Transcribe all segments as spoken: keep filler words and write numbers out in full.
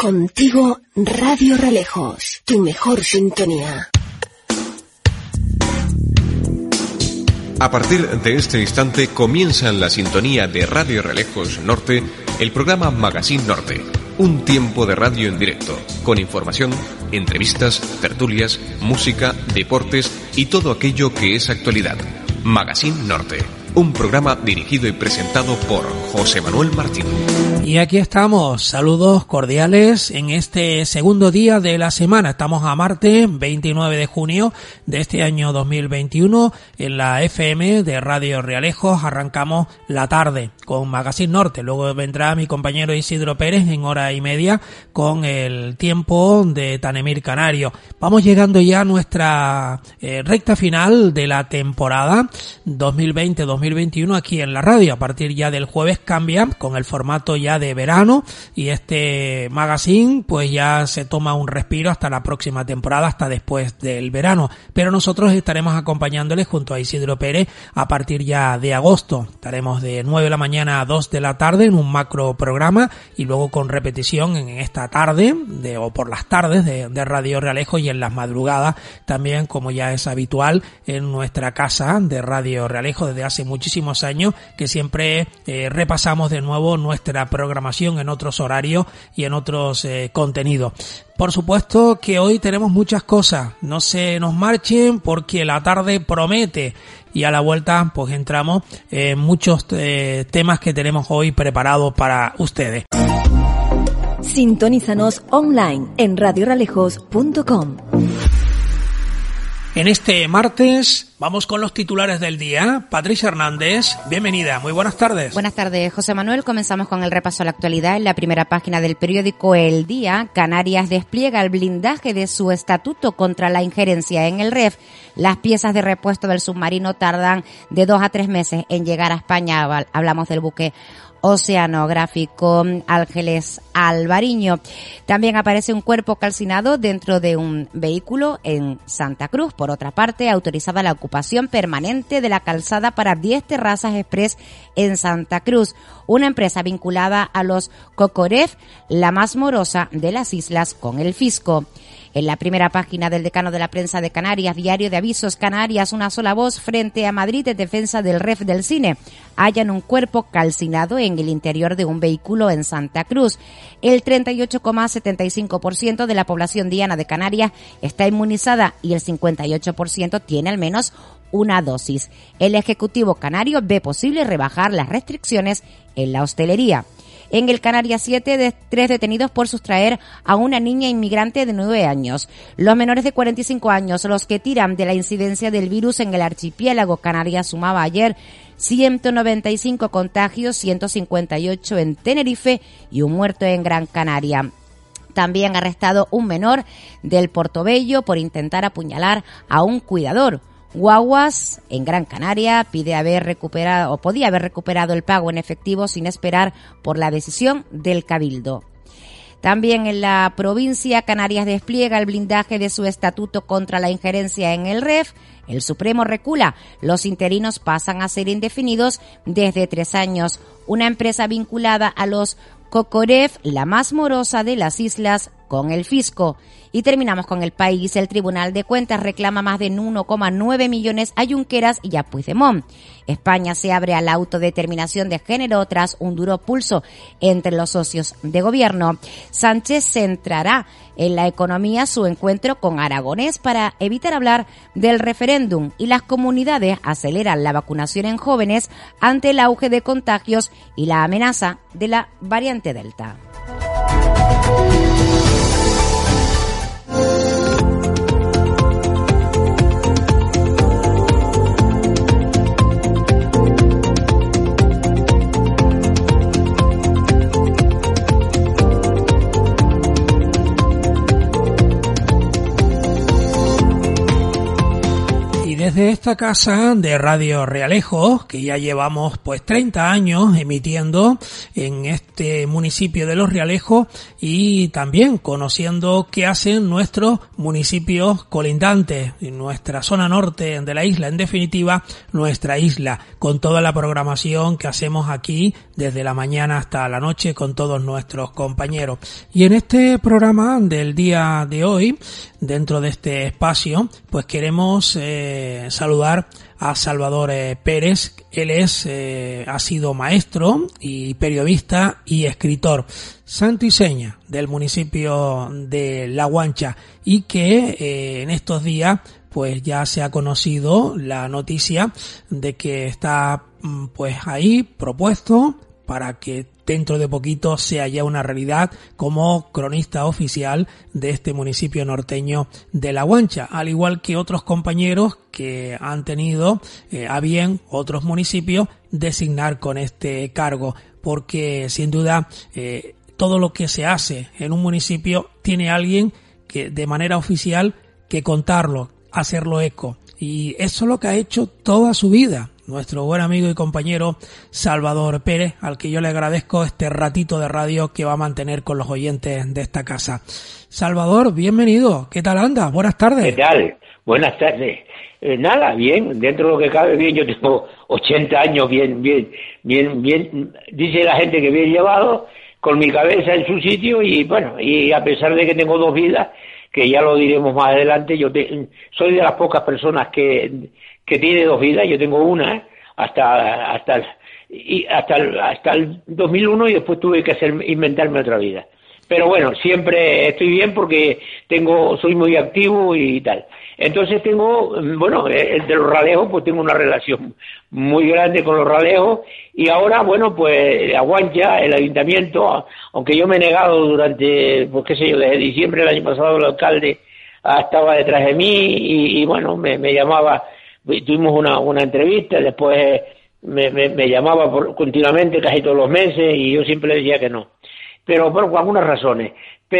Contigo Radio Realejos, tu mejor sintonía. A partir de este instante comienza en la sintonía de Radio Realejos Norte el programa Magazine Norte, un tiempo de radio en directo, con información, entrevistas, tertulias, música, deportes y todo aquello que es actualidad. Magazine Norte, un programa dirigido y presentado por José Manuel Martín. Y aquí estamos, saludos cordiales en este segundo día de la semana. Estamos a martes veintinueve de junio de este año dos mil veintiuno. En la F M de Radio Realejos arrancamos la tarde con Magazine Norte. Luego vendrá mi compañero Isidro Pérez en hora y media con el tiempo de Tanemir Canario. Vamos llegando ya a nuestra eh, recta final de la temporada dos mil veinte dos mil veintiuno aquí en la radio. A partir ya del jueves cambia con el formato ya de verano y este magazine pues ya se toma un respiro hasta la próxima temporada, hasta después del verano, pero nosotros estaremos acompañándoles junto a Isidro Pérez a partir ya de agosto. Estaremos de nueve de la mañana a dos de la tarde en un macro programa y luego con repetición en esta tarde de, o por las tardes de, de Radio Realejos y en las madrugadas también, como ya es habitual en nuestra casa de Radio Realejos desde hace muchísimos años, que siempre eh, repasamos de nuevo nuestra programación en otros horarios y en otros eh, contenidos. Por supuesto que hoy tenemos muchas cosas, no se nos marchen porque la tarde promete y a la vuelta pues entramos en muchos eh, temas que tenemos hoy preparados para ustedes. Sintonízanos online en radio realejos punto com. En este martes vamos con los titulares del día. Patricia Hernández, bienvenida, muy buenas tardes. Buenas tardes, José Manuel. Comenzamos con el repaso a la actualidad. En la primera página del periódico El Día, Canarias despliega el blindaje de su estatuto contra la injerencia en el R E F. Las piezas de repuesto del submarino tardan de dos a tres meses en llegar a España. Hablamos del buque oceanográfico Ángeles Alvariño. También aparece un cuerpo calcinado dentro de un vehículo en Santa Cruz. Por otra parte, autorizada la ocupación permanente de la calzada para diez terrazas express en Santa Cruz, una empresa vinculada a los Cocoref, la más morosa de las islas con el fisco. En la primera página del Decano de la Prensa de Canarias, Diario de Avisos Canarias, una sola voz frente a Madrid en defensa del R E F del cine. Hallan un cuerpo calcinado en el interior de un vehículo en Santa Cruz. El treinta y ocho coma setenta y cinco por ciento de la población diana de Canarias está inmunizada y el cincuenta y ocho por ciento tiene al menos una dosis. El Ejecutivo canario ve posible rebajar las restricciones en la hostelería. En el Canarias siete, de tres detenidos por sustraer a una niña inmigrante de nueve años. Los menores de cuarenta y cinco años, los que tiran de la incidencia del virus en el archipiélago. Canarias sumaba ayer ciento noventa y cinco contagios, ciento cincuenta y ocho en Tenerife y un muerto en Gran Canaria. También arrestado un menor del Portobello por intentar apuñalar a un cuidador. Guaguas, en Gran Canaria, pide haber recuperado o podía haber recuperado el pago en efectivo sin esperar por la decisión del Cabildo. También en la provincia, Canarias despliega el blindaje de su estatuto contra la injerencia en el R E F. El Supremo recula. Los interinos pasan a ser indefinidos desde tres años. Una empresa vinculada a los Cocoref, la más morosa de las islas con el fisco. Y terminamos con El País. El Tribunal de Cuentas reclama más de uno coma nueve millones a Junqueras y a Puigdemont. España se abre a la autodeterminación de género tras un duro pulso entre los socios de gobierno. Sánchez centrará en la economía su encuentro con Aragonés para evitar hablar del referéndum, y las comunidades aceleran la vacunación en jóvenes ante el auge de contagios y la amenaza de la variante Delta. desde esta casa de Radio Realejos, que ya llevamos pues treinta años emitiendo en este municipio de Los Realejos y también conociendo qué hacen nuestros municipios colindantes, en nuestra zona norte de la isla, en definitiva nuestra isla, con toda la programación que hacemos aquí desde la mañana hasta la noche con todos nuestros compañeros. Y en este programa del día de hoy, dentro de este espacio, pues queremos eh, saludar a Salvador eh, Pérez. Él es, eh, ha sido maestro y periodista y escritor, santo y seña del municipio de La Guancha, y que eh, en estos días pues ya se ha conocido la noticia de que está pues ahí propuesto para que dentro de poquito sea ya una realidad como cronista oficial de este municipio norteño de La Guancha, al igual que otros compañeros que han tenido eh, a bien otros municipios designar con este cargo, porque sin duda eh, todo lo que se hace en un municipio tiene alguien que de manera oficial que contarlo, hacerlo eco, y eso es lo que ha hecho toda su vida nuestro buen amigo y compañero Salvador Pérez, al que yo le agradezco este ratito de radio que va a mantener con los oyentes de esta casa. Salvador, bienvenido. ¿Qué tal anda? Buenas tardes. ¿Qué tal? Buenas tardes. Eh, nada, bien, dentro de lo que cabe bien. Yo tengo ochenta años, bien, bien, bien, bien, dice la gente que bien llevado, con mi cabeza en su sitio, y bueno, y a pesar de que tengo dos vidas, que ya lo diremos más adelante, yo te, soy de las pocas personas que que tiene dos vidas. Yo tengo una hasta hasta el, y hasta el, hasta el dos mil uno, y después tuve que hacer inventarme otra vida. Pero bueno, siempre estoy bien porque tengo soy muy activo y tal. Entonces tengo, bueno, el de los Ralejos, pues tengo una relación muy grande con los Ralejos, y ahora, bueno, pues La Guancha, el ayuntamiento, aunque yo me he negado durante, pues qué sé yo, desde diciembre del año pasado, el alcalde estaba detrás de mí y, y bueno, me, me llamaba. Tuvimos una, una entrevista, después me, me, me llamaba por, continuamente, casi todos los meses, y yo siempre le decía que no. Pero por algunas razones.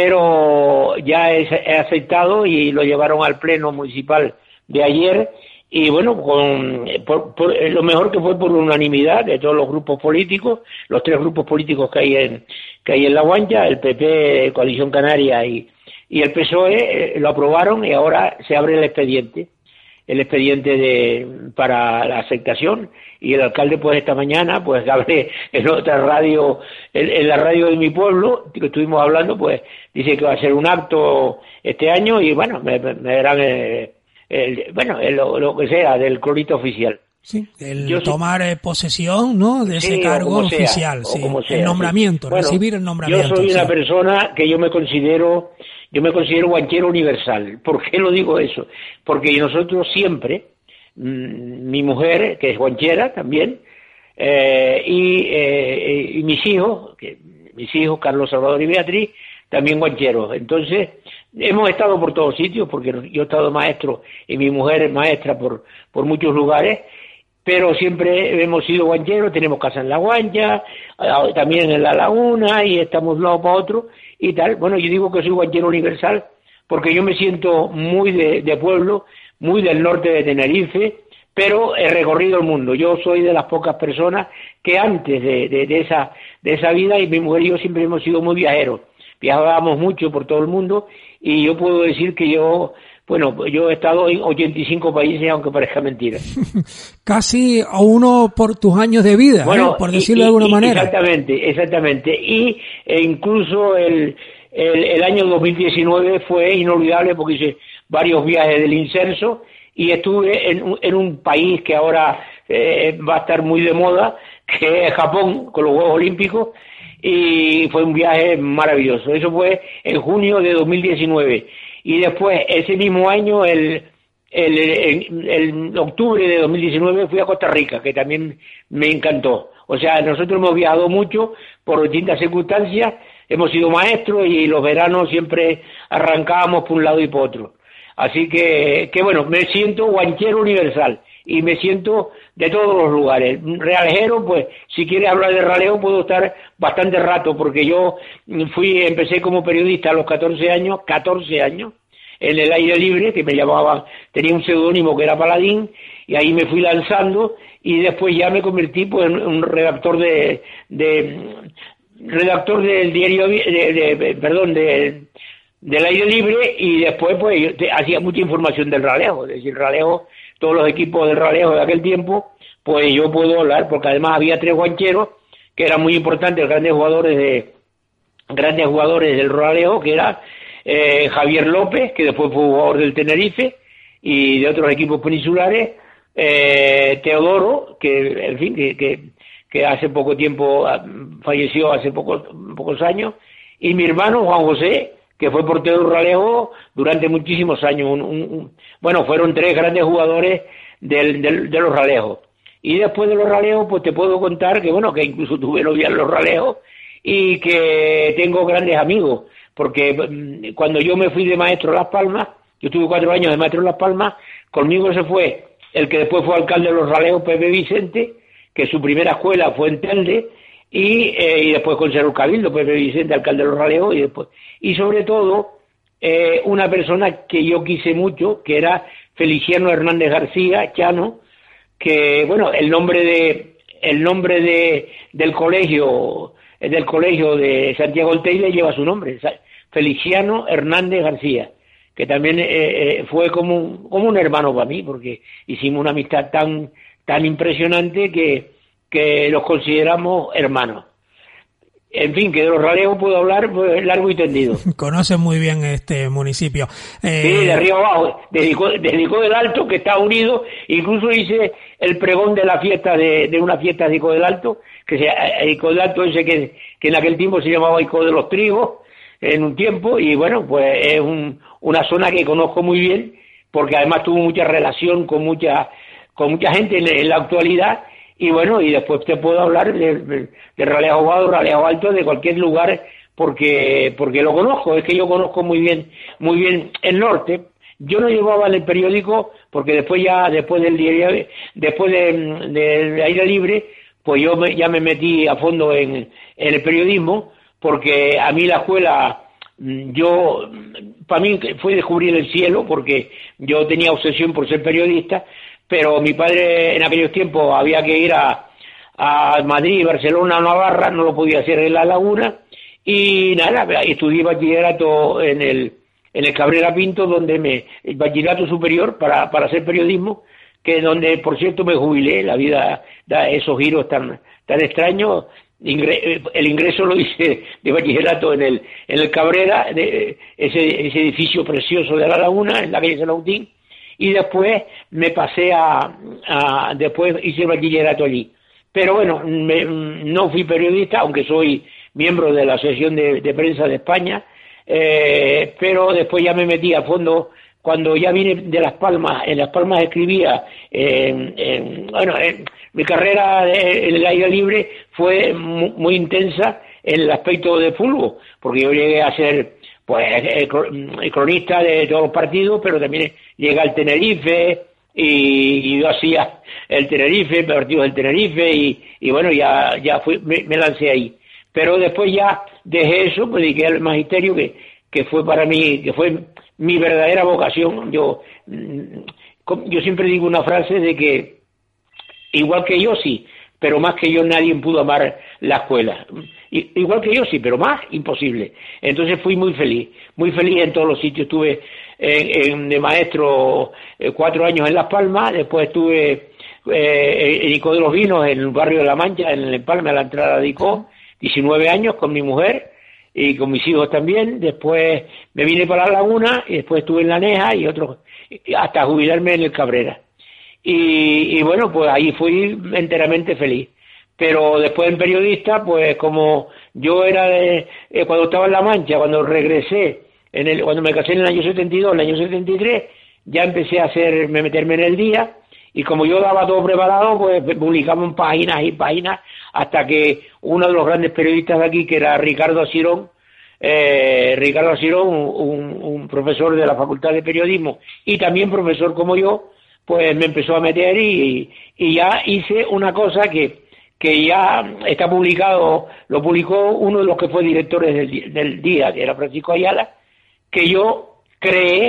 Pero ya he, he aceptado y lo llevaron al pleno municipal de ayer, y bueno, con por, por, lo mejor que fue por unanimidad de todos los grupos políticos, los tres grupos políticos que hay en que hay en La Guancha, el P P, Coalición Canaria y, y el P S O E, eh, lo aprobaron, y ahora se abre el expediente. el expediente de para la aceptación, y el alcalde pues esta mañana pues hablé en otra radio, en, en la radio de mi pueblo que estuvimos hablando, pues dice que va a ser un acto este año, y bueno, me, me darán eh, el, bueno el, lo, lo que sea del cronista oficial. Sí, el yo tomar sí, posesión, ¿no?, de ese sí, cargo oficial, sea, sí, sea, el nombramiento, sí. Bueno, recibir el nombramiento. Yo soy sí. una persona que yo me considero Yo me considero guanchero universal. ¿Por qué lo digo eso? Porque nosotros siempre, mmm, mi mujer, que es guanchera también, eh, y, eh, y mis hijos, que, mis hijos, Carlos, Salvador y Beatriz, también guancheros. Entonces, hemos estado por todos sitios, porque yo he estado maestro y mi mujer es maestra por, por muchos lugares, pero siempre hemos sido guancheros, tenemos casa en La Guancha, también en La Laguna, y estamos de un lado para otro, y tal. Bueno, yo digo que soy guanchero universal, porque yo me siento muy de, de pueblo, muy del norte de Tenerife, pero he recorrido el mundo. Yo soy de las pocas personas que antes de, de, de esa de esa vida, y mi mujer y yo siempre hemos sido muy viajeros. Viajábamos mucho por todo el mundo, y yo puedo decir que yo... Bueno, yo he estado en ochenta y cinco países, aunque parezca mentira. Casi a uno por tus años de vida, bueno, ¿eh? Por decirlo y, de alguna y, manera. Exactamente, exactamente. Y e incluso el, el, el año dos mil diecinueve fue inolvidable, porque hice varios viajes del inserso, y estuve en, en un país que ahora eh, va a estar muy de moda, que es Japón, con los Juegos Olímpicos, y fue un viaje maravilloso. Eso fue en junio de dos mil diecinueve. Y después, ese mismo año, el, el, el, el octubre de dos mil diecinueve, fui a Costa Rica, que también me encantó. O sea, nosotros hemos viajado mucho por distintas circunstancias, hemos sido maestros, y los veranos siempre arrancábamos por un lado y por otro. Así que, que bueno, me siento guanchero universal, y me siento de todos los lugares. Realejero, pues, si quieres hablar de raleo, puedo estar bastante rato, porque yo fui, empecé como periodista a los catorce años, catorce años, en el aire libre, que me llamaban, tenía un seudónimo que era Paladín, y ahí me fui lanzando, y después ya me convertí pues en un redactor de, de redactor del diario, de, de, de, perdón, de, del aire libre, y después pues yo te, hacía mucha información del ralejo, es decir, ralejo, todos los equipos del ralejo de aquel tiempo, pues yo puedo hablar, porque además había tres guancheros, que eran muy importantes, grandes jugadores de grandes jugadores del ralejo, que era eh, Javier López, que después fue jugador del Tenerife, y de otros equipos peninsulares, eh, Teodoro, que en fin, que, que, que hace poco tiempo falleció, hace pocos, pocos años, y mi hermano Juan José, que fue portero del ralejo durante muchísimos años. Un, un, un, bueno, fueron tres grandes jugadores del, del, de los ralejos. Y después de los ralejos, pues te puedo contar que, bueno, que incluso tuve novia en los ralejos y que tengo grandes amigos, porque mmm, cuando yo me fui de maestro a Las Palmas, yo tuve cuatro años de maestro en Las Palmas, conmigo se fue el que después fue alcalde de los ralejos, Pepe Vicente, que su primera escuela fue en Telde, y, eh, y después conservó el Cabildo, Pepe Vicente, alcalde de los ralejos, y después, y sobre todo, eh, una persona que yo quise mucho, que era Feliciano Hernández García, Chano, que, bueno, el nombre de, el nombre de, del colegio, del colegio de Santiago del Teide lleva su nombre, Feliciano Hernández García, que también eh, eh, fue como un, como un hermano para mí, porque hicimos una amistad tan, tan impresionante que, que los consideramos hermanos. En fin, que de los ralejos puedo hablar pues, largo y tendido. Conoce muy bien este municipio. Eh... Sí, de arriba abajo, dedicó, dedicó del Alto, que está unido, incluso hice el pregón de la fiesta, de, de una fiesta de Ico del Alto, que se, Ico del Alto ese que, que en aquel tiempo se llamaba Ico de los Trigos, en un tiempo, y bueno, pues es un, una zona que conozco muy bien, porque además tuvo mucha relación con mucha, con mucha gente en, en la actualidad. Y bueno, y después te puedo hablar de, de, de Ralejo Bajo, Ralejo Alto, de cualquier lugar, porque porque lo conozco, es que yo conozco muy bien muy bien el norte. Yo no llevaba en el periódico, porque después ya, después del día, después de, de, de aire libre, pues yo me, ya me metí a fondo en, en el periodismo, porque a mí la escuela, yo, para mí fue descubrir el cielo, porque yo tenía obsesión por ser periodista, pero mi padre en aquellos tiempos había que ir a, a Madrid, Barcelona, Navarra, no lo podía hacer en La Laguna, y nada, estudié bachillerato en el, en el Cabrera Pinto, donde me, el bachillerato superior para, para hacer periodismo, que donde por cierto me jubilé, la vida da esos giros tan, tan extraños. Ingre, el ingreso lo hice de bachillerato en el, en el Cabrera, de, ese, ese edificio precioso de La Laguna, en la calle San Agustín, y después me pasé a, a después hice el bachillerato allí. Pero bueno, me, no fui periodista, aunque soy miembro de la Asociación de, de Prensa de España, eh, pero después ya me metí a fondo, cuando ya vine de Las Palmas. En Las Palmas escribía, eh, eh, bueno, eh, mi carrera de, en el aire libre fue muy, muy intensa en el aspecto de fútbol, porque yo llegué a ser pues el cronista de todos los partidos, pero también llegué al Tenerife, y, y yo hacía el Tenerife, partidos del Tenerife, y, y bueno, ya ya fui, me, me lancé ahí. Pero después ya dejé eso, pues dediqué al magisterio, que, que fue para mí, que fue mi verdadera vocación. Yo, yo siempre digo una frase de que, igual que yo sí, pero más que yo nadie pudo amar la escuela. Igual que yo sí, pero más imposible. Entonces fui muy feliz, muy feliz en todos los sitios. Estuve en, en, de maestro eh, cuatro años en Las Palmas, después estuve eh, en Ico de los Vinos, en el barrio de La Mancha, en El Palma, a la entrada de Ico, diecinueve años con mi mujer y con mis hijos también. Después me vine para La Laguna y después estuve en La Neja y otros, hasta jubilarme en el Cabrera. Y, y bueno, pues ahí fui enteramente feliz. Pero después en periodista, pues como yo era de, eh, cuando estaba en La Mancha, cuando regresé, en el, cuando me casé en el año setenta y dos, en el año setenta y tres, ya empecé a hacer, me meterme en el día, y como yo daba todo preparado, pues publicamos páginas y páginas, hasta que uno de los grandes periodistas de aquí, que era Ricardo Asirón, eh, Ricardo Asirón, un, un profesor de la Facultad de Periodismo, y también profesor como yo, pues me empezó a meter y, y ya hice una cosa que que ya está publicado, lo publicó uno de los que fue directores del, del día, que era Francisco Ayala, que yo creé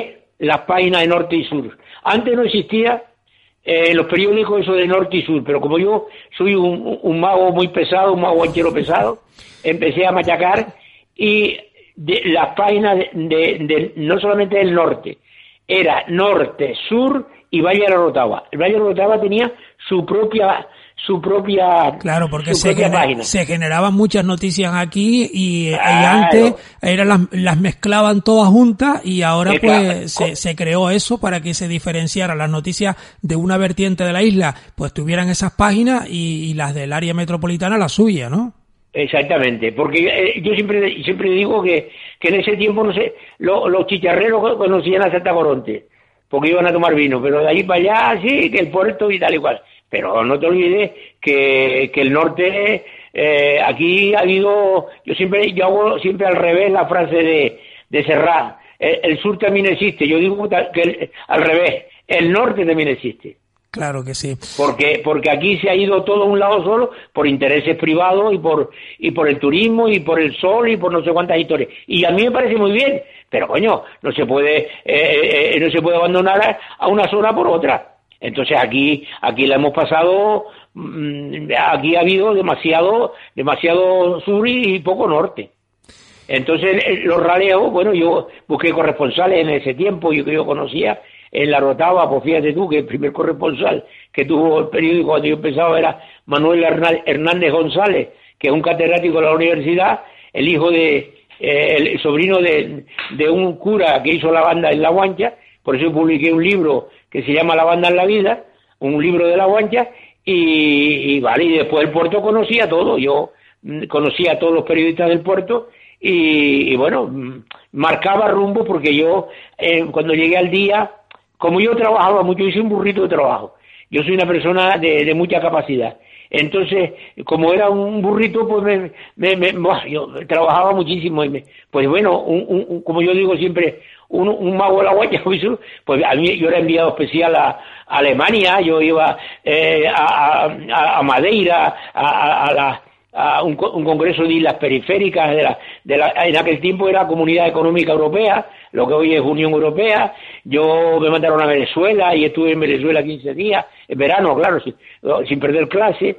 las páginas de norte y sur. Antes no existía en eh, los periódicos eso de norte y sur, pero como yo soy un, un mago muy pesado, un mago guanchero pesado, empecé a machacar y de, las páginas de, de, de no solamente del norte, era norte, sur y Valle de la Rotava. El Valle de la Rotava tenía su propia su propia claro porque su se, propia gener, página. se generaban muchas noticias aquí y, claro. y antes eran las, las mezclaban todas juntas y ahora eh, pues claro. se, se creó eso para que se diferenciaran las noticias de una vertiente de la isla, pues tuvieran esas páginas y, y las del área metropolitana la suya, ¿no? Exactamente, porque eh, yo siempre siempre digo que, que en ese tiempo no sé, lo, los chicharreros conocían a Santa Coronte, porque iban a tomar vino, pero de ahí para allá sí, que el puerto y tal y cual. Pero no te olvides que, que el norte, eh, aquí ha habido, yo siempre yo hago siempre al revés la frase de, de Serrat, el, el sur también existe, yo digo que el, al revés, el norte también existe. Claro que sí. Porque porque aquí se ha ido todo a un lado solo por intereses privados y por y por el turismo y por el sol y por no sé cuántas historias. Y a mí me parece muy bien, pero coño, no se puede eh, eh, no se puede abandonar a, a una zona por otra. Entonces aquí aquí la hemos pasado, mmm, aquí ha habido demasiado demasiado sur y, y poco norte. Entonces los raleos, bueno, yo busqué corresponsales en ese tiempo, yo que yo conocía en la Rotava, pues fíjate tú que el primer corresponsal que tuvo el periódico cuando yo empezaba era Manuel Hernández González, que es un catedrático de la universidad, el hijo de, eh, el sobrino de, de un cura que hizo la banda en La Guancha, por eso publiqué un libro que se llama La Banda en la Vida, un libro de La Guancha, y, y vale, y después el puerto conocía todo, yo conocía a todos los periodistas del puerto, y, y bueno, marcaba rumbo porque yo, eh, cuando llegué al día, como yo trabajaba mucho, hice un burrito de trabajo. Yo soy una persona de, de mucha capacidad. Entonces, como era un burrito, pues me, me, me bah, yo trabajaba muchísimo. Y me, pues bueno, un, un, como yo digo siempre, un, un mago de la Guancha, pues a mí yo era enviado especial a, a Alemania, yo iba eh, a, a, a Madeira, a, a, a la... a un, un congreso de islas periféricas de la, de la, en aquel tiempo era Comunidad Económica Europea, lo que hoy es Unión Europea. Yo me mandaron a Venezuela y estuve en Venezuela quince días, en verano, claro, sin, sin perder clase,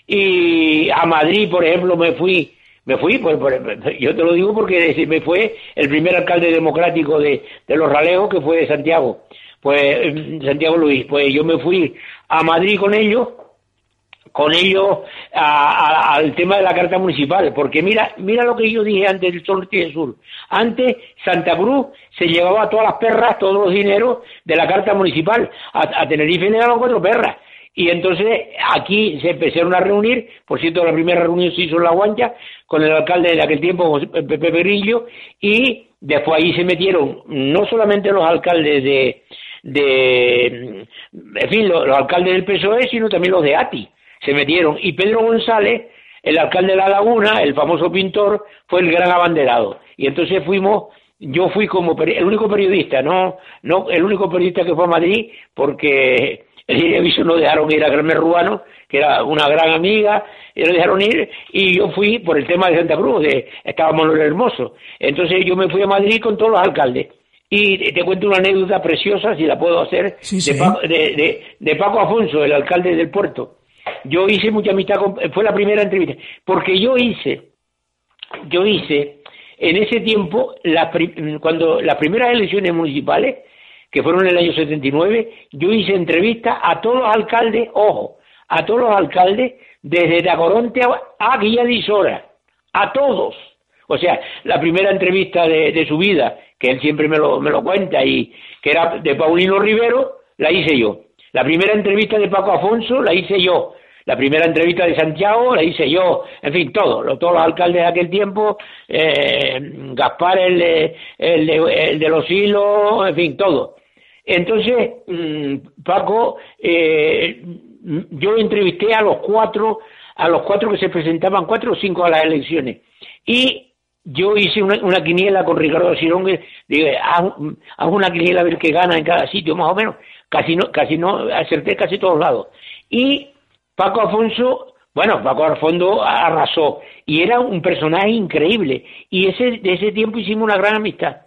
y a Madrid, por ejemplo, me fui, me fui, pues, por, yo te lo digo porque me fue el primer alcalde democrático de, de Los Ralejos, que fue de Santiago, pues Santiago Luis, pues yo me fui a Madrid con ellos, con ellos a, a, al tema de la carta municipal, porque mira mira lo que yo dije antes del norte y del sur. Antes Santa Cruz se llevaba todas las perras, todos los dineros de la carta municipal. A, a Tenerife le daban cuatro perras. Y entonces aquí se empezaron a reunir, por cierto la primera reunión se hizo en La Guancha, con el alcalde de aquel tiempo, Pepe Grillo, y después ahí se metieron no solamente los alcaldes de, de en fin, los, los alcaldes del P S O E, sino también los de A T I. Se metieron, y Pedro González, el alcalde de La Laguna, el famoso pintor, fue el gran abanderado. Y entonces fuimos, yo fui como el único periodista, no no el único periodista que fue a Madrid, porque el Televiso no dejaron ir a Carmen Ruano, que era una gran amiga, y no dejaron ir, y yo fui por el tema de Santa Cruz, de, estaba Manuel Hermoso. Entonces yo me fui a Madrid con todos los alcaldes. Y te cuento una anécdota preciosa, si la puedo hacer, sí, de, sí. Paco, de, de, de Paco Afonso, el alcalde del puerto. Yo hice mucha amistad con, fue la primera entrevista, porque yo hice, yo hice en ese tiempo, la, cuando las primeras elecciones municipales, que fueron en el año setenta y nueve, yo hice entrevistas a todos los alcaldes, ojo, a todos los alcaldes, desde Tacoronte a, a Guilla de Isora, a todos. O sea, la primera entrevista de, de su vida, que él siempre me lo, me lo cuenta, y que era de Paulino Rivero, la hice yo. La primera entrevista de Paco Afonso la hice yo. La primera entrevista de Santiago la hice yo. En fin, todos, todos los alcaldes de aquel tiempo, eh, Gaspar, el de, el, de, el de los hilos, en fin, todo. Entonces, mmm, Paco, eh, yo entrevisté a los cuatro, a los cuatro que se presentaban, cuatro o cinco a las elecciones. Y yo hice una, una quiniela con Ricardo Sirón, dije, haz, haz una quiniela a ver qué gana en cada sitio, más o menos. Casi no, casi no, acerté casi todos lados. Y Paco Afonso, bueno, Paco Afonso arrasó, y era un personaje increíble, y ese de ese tiempo hicimos una gran amistad.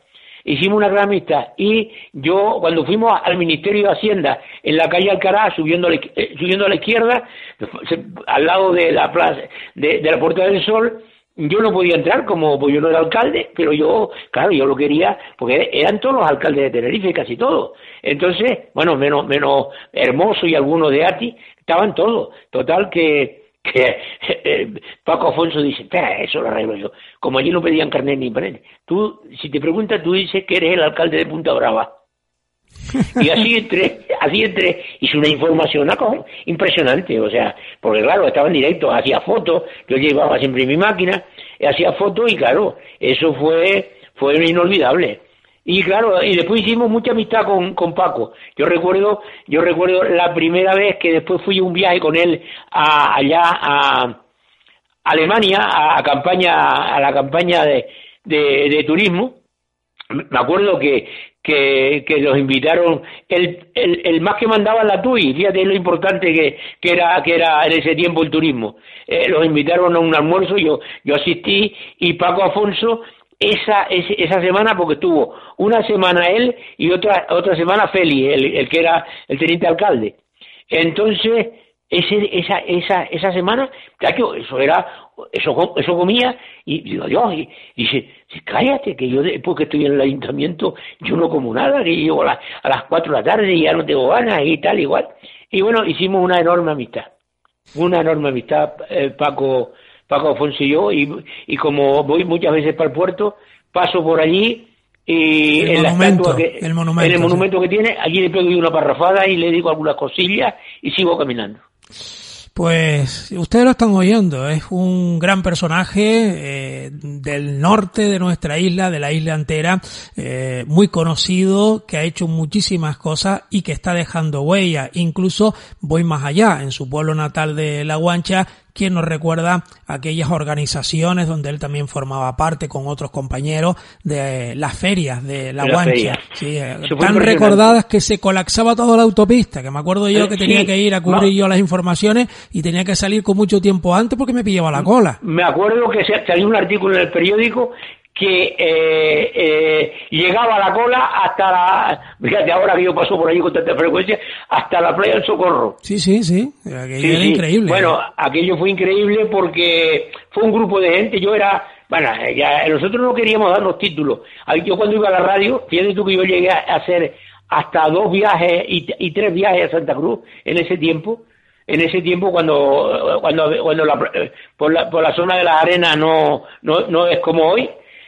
hicimos una gran amistad. Y yo, cuando fuimos al Ministerio de Hacienda, en la calle Alcaraz, subiendo a la, eh, subiendo a la izquierda, al lado de la plaza, de, de la Puerta del Sol, yo no podía entrar, como pues yo no era alcalde, pero yo, claro, yo lo quería, porque eran todos los alcaldes de Tenerife, casi todos. Entonces, bueno, menos, menos Hermoso y algunos de Ati, estaban todos. Total que, que eh, Paco Afonso dice, espera, eso lo arreglo yo. Como allí no pedían carnet ni panet. Tú, si te preguntas, tú dices que eres el alcalde de Punta Brava. Y así entré, así entré, hice una información ¿no? impresionante, o sea, porque claro, estaba en directo, hacía fotos, yo llevaba siempre mi máquina, hacía fotos y claro, eso fue, fue inolvidable. Y claro, y después hicimos mucha amistad con, con Paco. Yo recuerdo, yo recuerdo la primera vez que después fui a un viaje con él a, allá a Alemania, a, a campaña, a la campaña de, de, de turismo. Me acuerdo que, que, que los invitaron, el, el, el más que mandaba la T U I, fíjate lo importante que, que era que era en ese tiempo el turismo. Eh, los invitaron a un almuerzo, yo yo asistí, y Paco Afonso, esa ese, esa semana, porque estuvo una semana él y otra otra semana Félix, el, el que era el teniente alcalde. Entonces, ese esa esa esa semana, eso era eso eso comía y digo Dios, y, y dice, cállate que yo después que estoy en el ayuntamiento yo no como nada, que llego a las, a las cuatro de la tarde y ya no tengo ganas y tal igual. Y bueno, hicimos una enorme amistad, una enorme amistad eh, Paco Paco Afonso y yo, y, y como voy muchas veces para el puerto, paso por allí y el en monumento, la estatua que el monumento, en el monumento sí. que tiene, allí le pego una parrafada y le digo algunas cosillas y sigo caminando. Pues ustedes lo están oyendo, es un gran personaje eh, del norte de nuestra isla, de la isla entera, eh, muy conocido, que ha hecho muchísimas cosas y que está dejando huella. Incluso voy más allá, en su pueblo natal de La Guancha, quien nos recuerda aquellas organizaciones donde él también formaba parte con otros compañeros de las ferias de La, la Guancha, sí, tan recordadas que se colapsaba toda la autopista, que me acuerdo yo que tenía sí, que ir a cubrir no. yo las informaciones y tenía que salir con mucho tiempo antes porque me pillaba la cola. Me acuerdo que salió un artículo en el periódico que eh, eh, llegaba la cola hasta la, fíjate ahora que yo paso por allí con tanta frecuencia, hasta la playa del Socorro. Sí, sí, sí, aquello sí, era sí. increíble. Bueno, aquello fue increíble porque fue un grupo de gente, yo era, bueno, ya nosotros no queríamos darnos títulos. Yo cuando iba a la radio, fíjate tú que yo llegué a hacer hasta dos viajes y, y tres viajes a Santa Cruz en ese tiempo. En ese tiempo cuando cuando cuando la, por la por la zona de las arenas no no no es como hoy.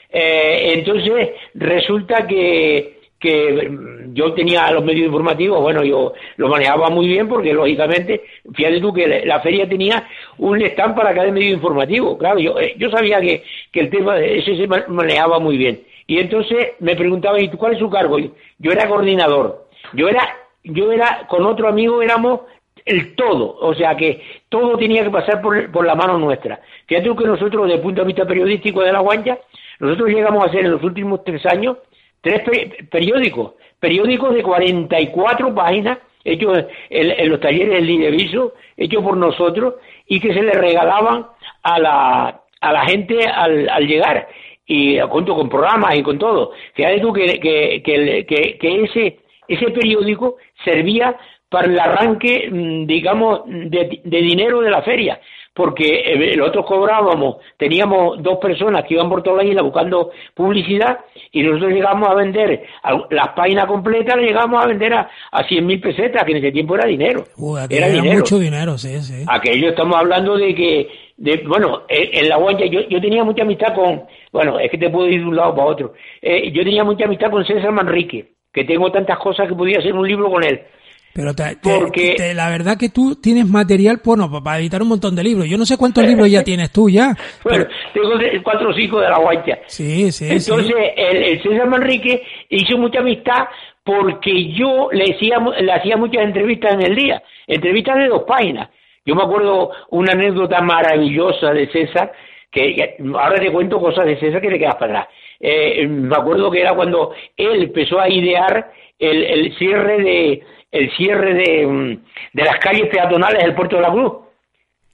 Eh, entonces resulta que que yo tenía los medios informativos, bueno, yo lo manejaba muy bien porque lógicamente, fíjate tú que la feria tenía un stand para cada medio informativo, claro, yo yo sabía que, que el tema ese se manejaba muy bien. Y entonces me preguntaban, ¿y tú cuál es su cargo? Yo, yo era coordinador, yo era yo era con otro amigo éramos el todo, o sea que todo tenía que pasar por, por la mano nuestra. Fíjate tú que nosotros, desde el punto de vista periodístico de La Guancha, nosotros llegamos a hacer en los últimos tres años tres per- periódicos, periódicos de cuarenta y cuatro páginas, hechos en, en los talleres del Lideviso, hechos por nosotros, y que se le regalaban a la, a la gente al, al llegar, y junto con programas y con todo. Fíjate tú que, que, que, que, que ese, ese periódico servía para el arranque, digamos, de, de dinero de la feria, porque nosotros cobrábamos, teníamos dos personas que iban por toda la isla buscando publicidad y nosotros llegamos a vender las páginas completas, llegamos a vender a, a cien mil pesetas, que en ese tiempo era dinero. Uy, era, era dinero. Mucho dinero, sí, sí. Aquello estamos hablando de que, de, bueno, en, en La Guancha yo, yo tenía mucha amistad con, bueno, es que te puedo ir de un lado para otro, eh, yo tenía mucha amistad con César Manrique, que tengo tantas cosas que podía hacer un libro con él. Pero te, te, Porque... te, la verdad que tú tienes material, bueno, para editar un montón de libros. Yo no sé cuántos libros ya tienes tú ya. Bueno, pero... tengo cuatro o cinco de La Guancha. Sí, sí, Entonces, sí. El, el César Manrique hizo mucha amistad porque yo le hacía, le hacía muchas entrevistas en el día. Entrevistas de dos páginas. Yo me acuerdo una anécdota maravillosa de César, que ahora te cuento cosas de César que te quedas para atrás. Eh, me acuerdo que era cuando él empezó a idear el, el cierre de... el cierre de, de las calles peatonales del Puerto de la Cruz.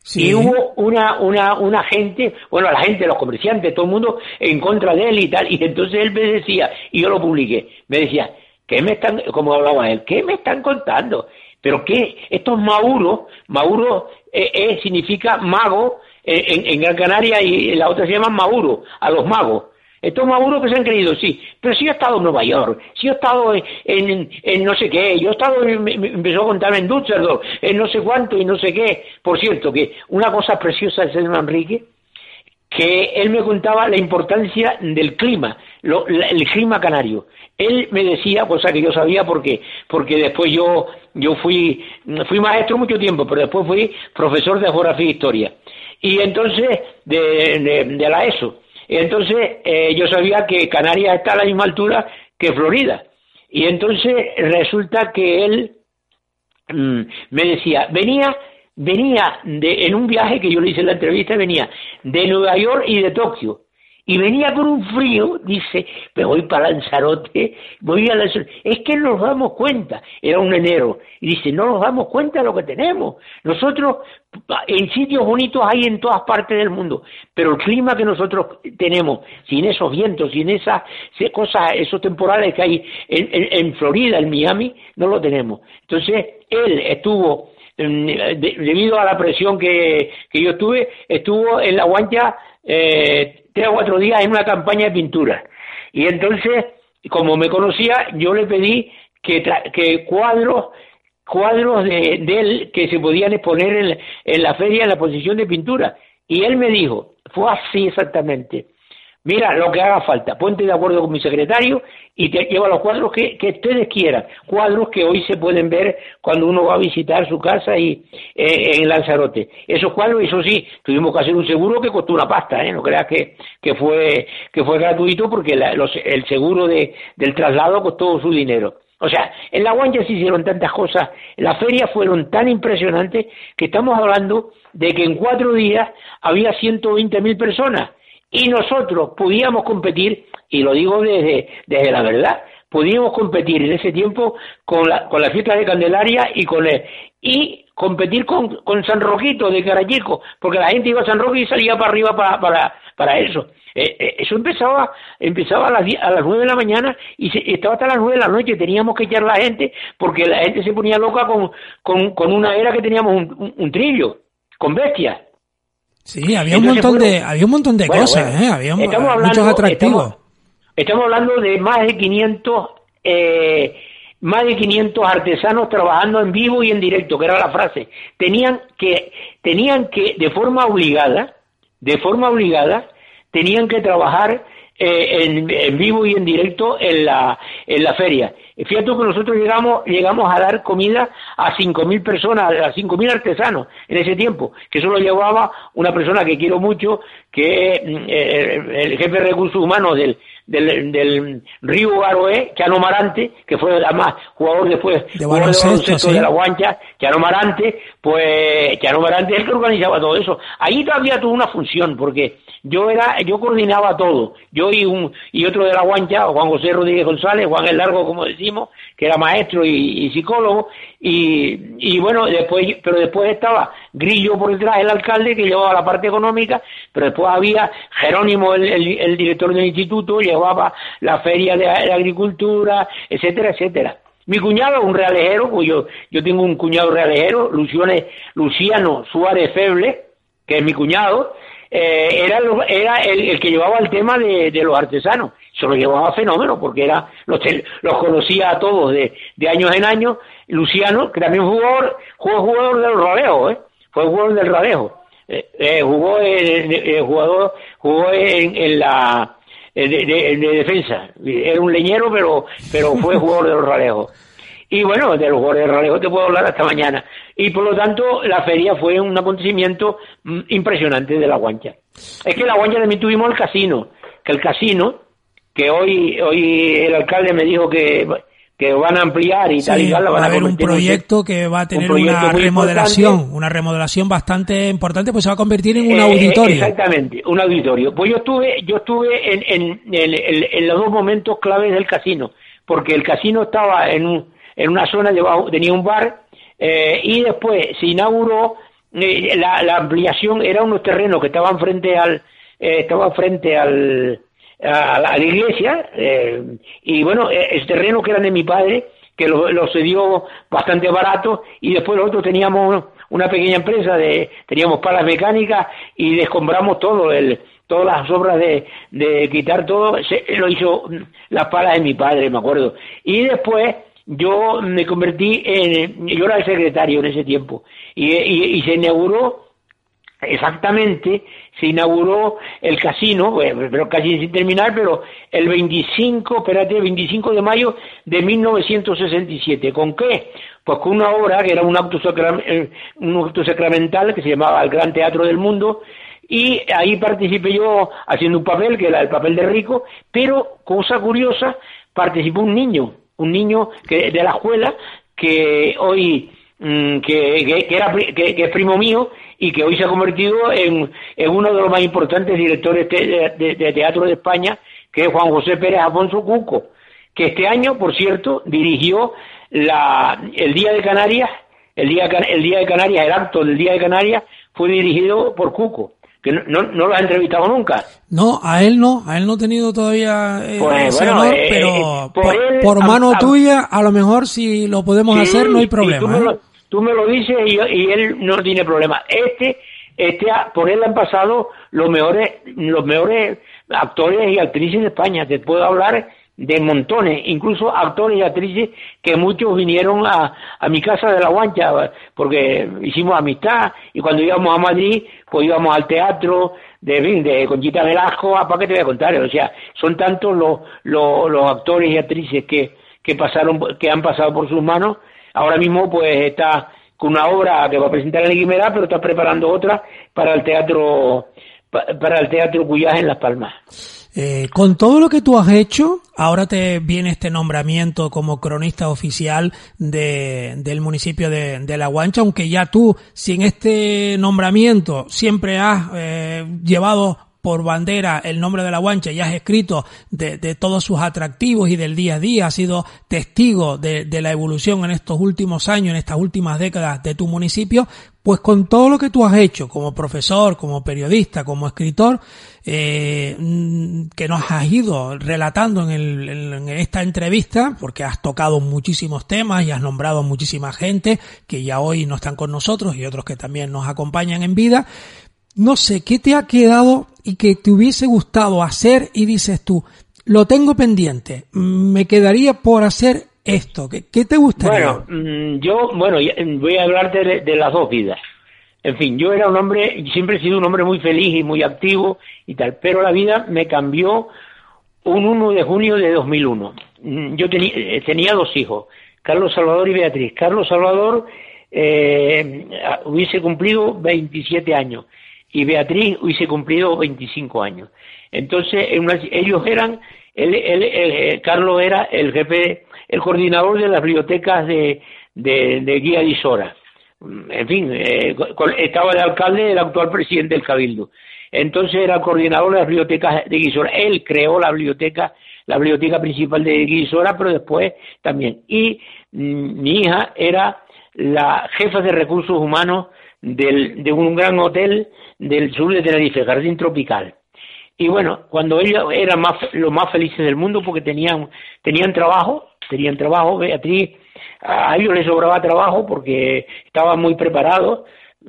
Sí. Y hubo una, una, una gente, bueno, la gente, los comerciantes, todo el mundo en contra de él y tal, y entonces él me decía, y yo lo publiqué, me decía, ¿qué me están, como hablaba él, qué me están contando? Pero qué, estos Mauro, Mauro eh, eh, significa mago eh, en, en Gran Canaria y la otra se llama Mauro, a los magos. Estos Mauro que se han creído, sí, pero si yo he estado en Nueva York, si yo he estado en, en, en no sé qué, yo he estado, en, me, me empezó a contarme en Düsseldorf, en no sé cuánto y no sé qué. Por cierto, que una cosa preciosa del señor Enrique, que él me contaba la importancia del clima, lo, la, el clima canario. Él me decía, cosa que yo sabía porque porque después yo yo fui fui maestro mucho tiempo, pero después fui profesor de geografía e historia. Y entonces, de, de, de la ESO. Entonces, eh, yo sabía que Canarias está a la misma altura que Florida. Y entonces resulta que él mmm, me decía, venía venía de, en un viaje que yo le hice en la entrevista, venía de Nueva York y de Tokio. Y venía con un frío, dice, me voy para Lanzarote, voy a Lanzarote. Es que no nos damos cuenta, era un enero, y dice, no nos damos cuenta de lo que tenemos. Nosotros, en sitios bonitos hay en todas partes del mundo, pero el clima que nosotros tenemos, sin esos vientos, sin esas cosas, esos temporales que hay en, en, en Florida, en Miami, no lo tenemos. Entonces, él estuvo, de, debido a la presión que, que yo estuve, estuvo en La Guancha, eh, tres o cuatro días en una campaña de pintura. Y entonces, como me conocía, yo le pedí que, tra- que cuadros cuadros de, de él que se podían exponer en, en la feria en la posición de pintura. Y él me dijo, fue así exactamente, mira, lo que haga falta, ponte de acuerdo con mi secretario y te lleva los cuadros que, que ustedes quieran, cuadros que hoy se pueden ver cuando uno va a visitar su casa y eh, en Lanzarote. Esos cuadros, eso sí, tuvimos que hacer un seguro que costó una pasta, ¿eh? No creas que, que fue que fue gratuito porque la, los, el seguro de, del traslado costó su dinero. O sea, en La Guancha se hicieron tantas cosas, las ferias fueron tan impresionantes que estamos hablando de que en cuatro días había ciento veinte mil personas. Y nosotros podíamos competir, y lo digo desde, desde la verdad, podíamos competir en ese tiempo con la, con la fiesta de Candelaria y con el, y competir con, con San Roquito de Carayico, porque la gente iba a San Roque y salía para arriba para, para, para eso. Eh, eh, eso empezaba empezaba a las, diez, a las nueve de la mañana y se, estaba hasta las nueve de la noche, teníamos que echar la gente, porque la gente se ponía loca con, con, con una era que teníamos un, un, un trillo, con bestias. Sí, había un montón bueno, de había un montón de bueno, cosas, bueno, ¿eh? Había hablando, muchos atractivos. Estamos, estamos hablando de más de quinientos eh, más de quinientos artesanos trabajando en vivo y en directo, que era la frase. Tenían que tenían que de forma obligada, de forma obligada tenían que trabajar eh, en, en vivo y en directo en la en la feria. Fíjate que nosotros llegamos llegamos a dar comida a cinco mil personas, a cinco mil artesanos en ese tiempo, que eso lo llevaba una persona que quiero mucho, que es eh, el jefe de recursos humanos del del, del Río Garoé, Chano Marante, que fue además jugador después de baloncesto, sí. de la Guancha, Chano Marante, pues Chano Marante es el que organizaba todo eso. Ahí todavía tuvo una función, porque yo era, yo coordinaba todo, yo y un y otro de la Guancha, Juan José Rodríguez González, Juan el Largo, como decimos, que era maestro y, y psicólogo, y, y bueno, después, pero después estaba Grillo por detrás, el alcalde, que llevaba la parte económica, pero después había Jerónimo, el, el, el director del instituto, llevaba la feria de, de agricultura, etcétera, etcétera. Mi cuñado es un realejero, pues yo, yo tengo un cuñado realejero, Luciano, Luciano Suárez Feble, que es mi cuñado, eh, era, era el, el que llevaba el tema de, de los artesanos. Se lo llevaba fenómeno, porque era los, los conocía a todos de, de años en años. Luciano, que también fue jugador, fue jugador del Ralejo, ¿eh? fue jugador del Ralejo. Eh, eh, jugó en, eh, jugador, jugó en, en la de, de, de defensa. Era un leñero, pero pero fue jugador de los Ralejos. Y bueno, de los jugadores de Ralejo te puedo hablar hasta mañana. Y por lo tanto, la feria fue un acontecimiento mm, impresionante de la Guancha. Es que en la Guancha también tuvimos el casino, que el casino, que hoy hoy el alcalde me dijo que, que van a ampliar y sí, tal y tal. Va a haber un proyecto un, que va a tener una remodelación, una remodelación bastante importante, pues se va a convertir en un eh, auditorio. Exactamente, un auditorio. Pues yo estuve, yo estuve en, en, en, en, en los dos momentos claves del casino, porque el casino estaba en un en una zona debajo, tenía un bar, eh, y después se inauguró eh, la, la ampliación era unos terrenos que estaban frente al, eh, estaban frente al, a, a la iglesia, eh, y bueno, el terreno que eran de mi padre, que lo, lo cedió bastante barato, y después nosotros teníamos una pequeña empresa, de teníamos palas mecánicas y descombramos todo, el, todas las obras de, de quitar todo, se, lo hizo las palas de mi padre, me acuerdo. Y después yo me convertí en, yo era el secretario en ese tiempo, y, y, y se inauguró, exactamente, se inauguró el casino, pero casi sin terminar, pero el veinticinco, espérate, veinticinco de mayo de mil novecientos sesenta y siete. ¿Con qué? Pues con una obra que era un acto, sacra, un acto sacramental que se llamaba el Gran Teatro del Mundo, y ahí participé yo haciendo un papel, que era el papel de Rico, pero, cosa curiosa, participó un niño, un niño que de la escuela, que hoy, que, que, que, era, que, que es primo mío, y que hoy se ha convertido en, en uno de los más importantes directores de, de, de teatro de España, que es Juan José Pérez Afonso Cuco, que este año, por cierto, dirigió la, el Día de Canarias, el día, el día de Canarias, el acto del Día de Canarias fue dirigido por Cuco, que no, no, no lo has entrevistado nunca. No, a él no, a él no he tenido todavía eh, pues, ese bueno, honor, eh, pero eh, por, por, él, por mano a, a, tuya, a lo mejor si lo podemos sí, hacer no hay problema. Tú me, ¿eh? lo, tú me lo dices y, yo, y él no tiene problema. Este, este, por él han pasado los mejores, los mejores actores y actrices de España. Te puedo hablar de montones, incluso actores y actrices que muchos vinieron a, a mi casa de La Guancha, porque hicimos amistad, y cuando íbamos a Madrid, pues íbamos al teatro de, de Conchita Velasco, ¿para qué te voy a contar? O sea, son tantos los, los, los actores y actrices que, que pasaron, que han pasado por sus manos. Ahora mismo pues está con una obra que va a presentar en la Guimerá, pero está preparando otra para el teatro, para el teatro Cuyás en Las Palmas. Eh, con todo lo que tú has hecho, ahora te viene este nombramiento como cronista oficial de, del municipio de, de La Guancha, aunque ya tú, sin este nombramiento, siempre has eh, llevado por bandera el nombre de La Guancha y has escrito de, de todos sus atractivos y del día a día, has sido testigo de, de la evolución en estos últimos años, en estas últimas décadas de tu municipio. Pues con todo lo que tú has hecho como profesor, como periodista, como escritor, eh, que nos has ido relatando en, el, en esta entrevista, porque has tocado muchísimos temas y has nombrado a muchísima gente que ya hoy no están con nosotros y otros que también nos acompañan en vida. No sé, ¿qué te ha quedado y que te hubiese gustado hacer y dices tú, lo tengo pendiente, me quedaría por hacer esto? ¿Qué, qué te gustaría? Bueno, yo, bueno, voy a hablarte de, de las dos vidas. En fin, yo era un hombre, siempre he sido un hombre muy feliz y muy activo y tal, pero la vida me cambió un uno de junio de dos mil uno. Yo tenía, tenía dos hijos, Carlos Salvador y Beatriz. Carlos Salvador eh, hubiese cumplido veintisiete años y Beatriz hubiese cumplido veinticinco años. Entonces, una, ellos eran, él, él, él, Carlos era el jefe, el coordinador de las bibliotecas de, de, de Guía de Isora. En fin, eh, estaba de alcalde el actual presidente del Cabildo. Entonces era el coordinador de las bibliotecas de Guisora. Él creó la biblioteca, la biblioteca principal de Guisora, pero después también. Y mm, mi hija era la jefa de recursos humanos del, de un gran hotel del sur de Tenerife, Jardín Tropical. Y bueno, cuando ellos eran más, los más felices del mundo porque tenían, tenían trabajo, tenían trabajo, Beatriz, a ellos les sobraba trabajo porque estaban muy preparados.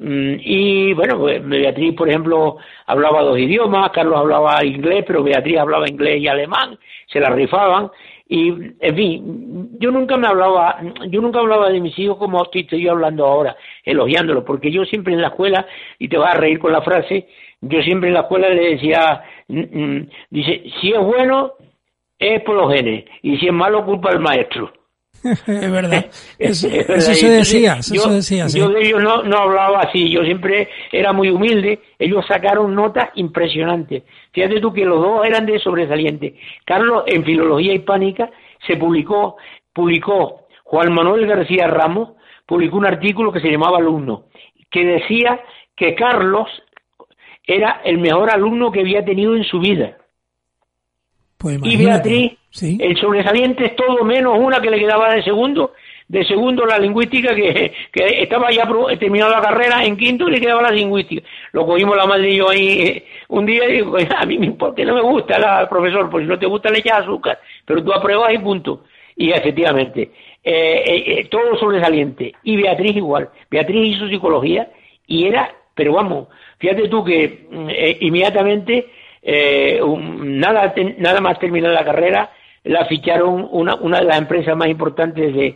Y bueno, Beatriz, por ejemplo, hablaba dos idiomas, Carlos hablaba inglés, pero Beatriz hablaba inglés y alemán, se la rifaban. Y, en fin, yo nunca me hablaba, yo nunca hablaba de mis hijos como estoy, estoy hablando ahora, elogiándolos, porque yo siempre en la escuela, y te vas a reír con la frase, yo siempre en la escuela le decía, dice, si es bueno, es por los genes, y si es malo, culpa del maestro. Es verdad, eso, es verdad. eso se decía, eso yo, se decía, sí. Yo de ellos no, no hablaba así, yo siempre era muy humilde, ellos sacaron notas impresionantes. Fíjate tú que los dos eran de sobresaliente. Carlos, en Filología Hispánica, se publicó, publicó Juan Manuel García Ramos, publicó un artículo que se llamaba Alumno, que decía que Carlos era el mejor alumno que había tenido en su vida. Pues y Beatriz, ¿sí? El sobresaliente es todo menos una que le quedaba de segundo, de segundo la lingüística, que, que estaba ya terminado la carrera en quinto y le quedaba la lingüística. Lo cogimos la madre y yo ahí eh, un día y digo, a mí me importa, que no me gusta la profesor, pues si no te gusta le echas azúcar, pero tú apruebas y punto. Y efectivamente, eh, eh, todo sobresaliente. Y Beatriz igual. Beatriz hizo psicología y era, pero vamos, fíjate tú que eh, inmediatamente, eh, un, nada, ten, nada más terminar la carrera, la ficharon una, una de las empresas más importantes de,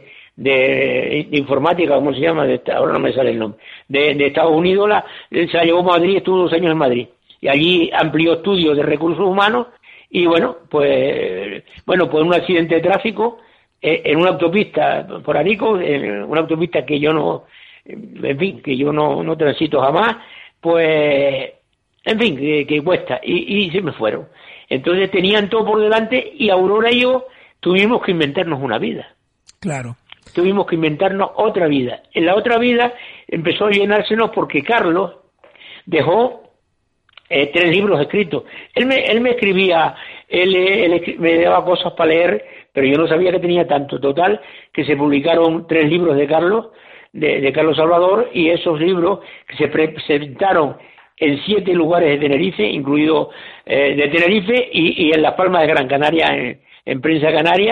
de, de informática, ¿cómo se llama? De, ahora no me sale el nombre. De, de Estados Unidos, la, se la llevó a Madrid, estuvo dos años en Madrid. Y allí amplió estudios de recursos humanos y bueno, pues, bueno, pues un accidente de tráfico eh, en una autopista por Arico, en una autopista que yo no, en fin, que yo no, no transito jamás, pues, en fin, que, que cuesta. Y, y se me fueron. Entonces tenían todo por delante y Aurora y yo tuvimos que inventarnos una vida. Claro. Tuvimos que inventarnos otra vida. En la otra vida empezó a llenársenos porque Carlos dejó eh, tres libros escritos. Él me, él me escribía, él, él me daba cosas para leer, pero yo no sabía que tenía tanto. Total, que se publicaron tres libros de Carlos, de, de Carlos Salvador, y esos libros que se presentaron en siete lugares de Tenerife, incluido eh, de Tenerife y, y en Las Palmas de Gran Canaria, en, en Prensa Canaria.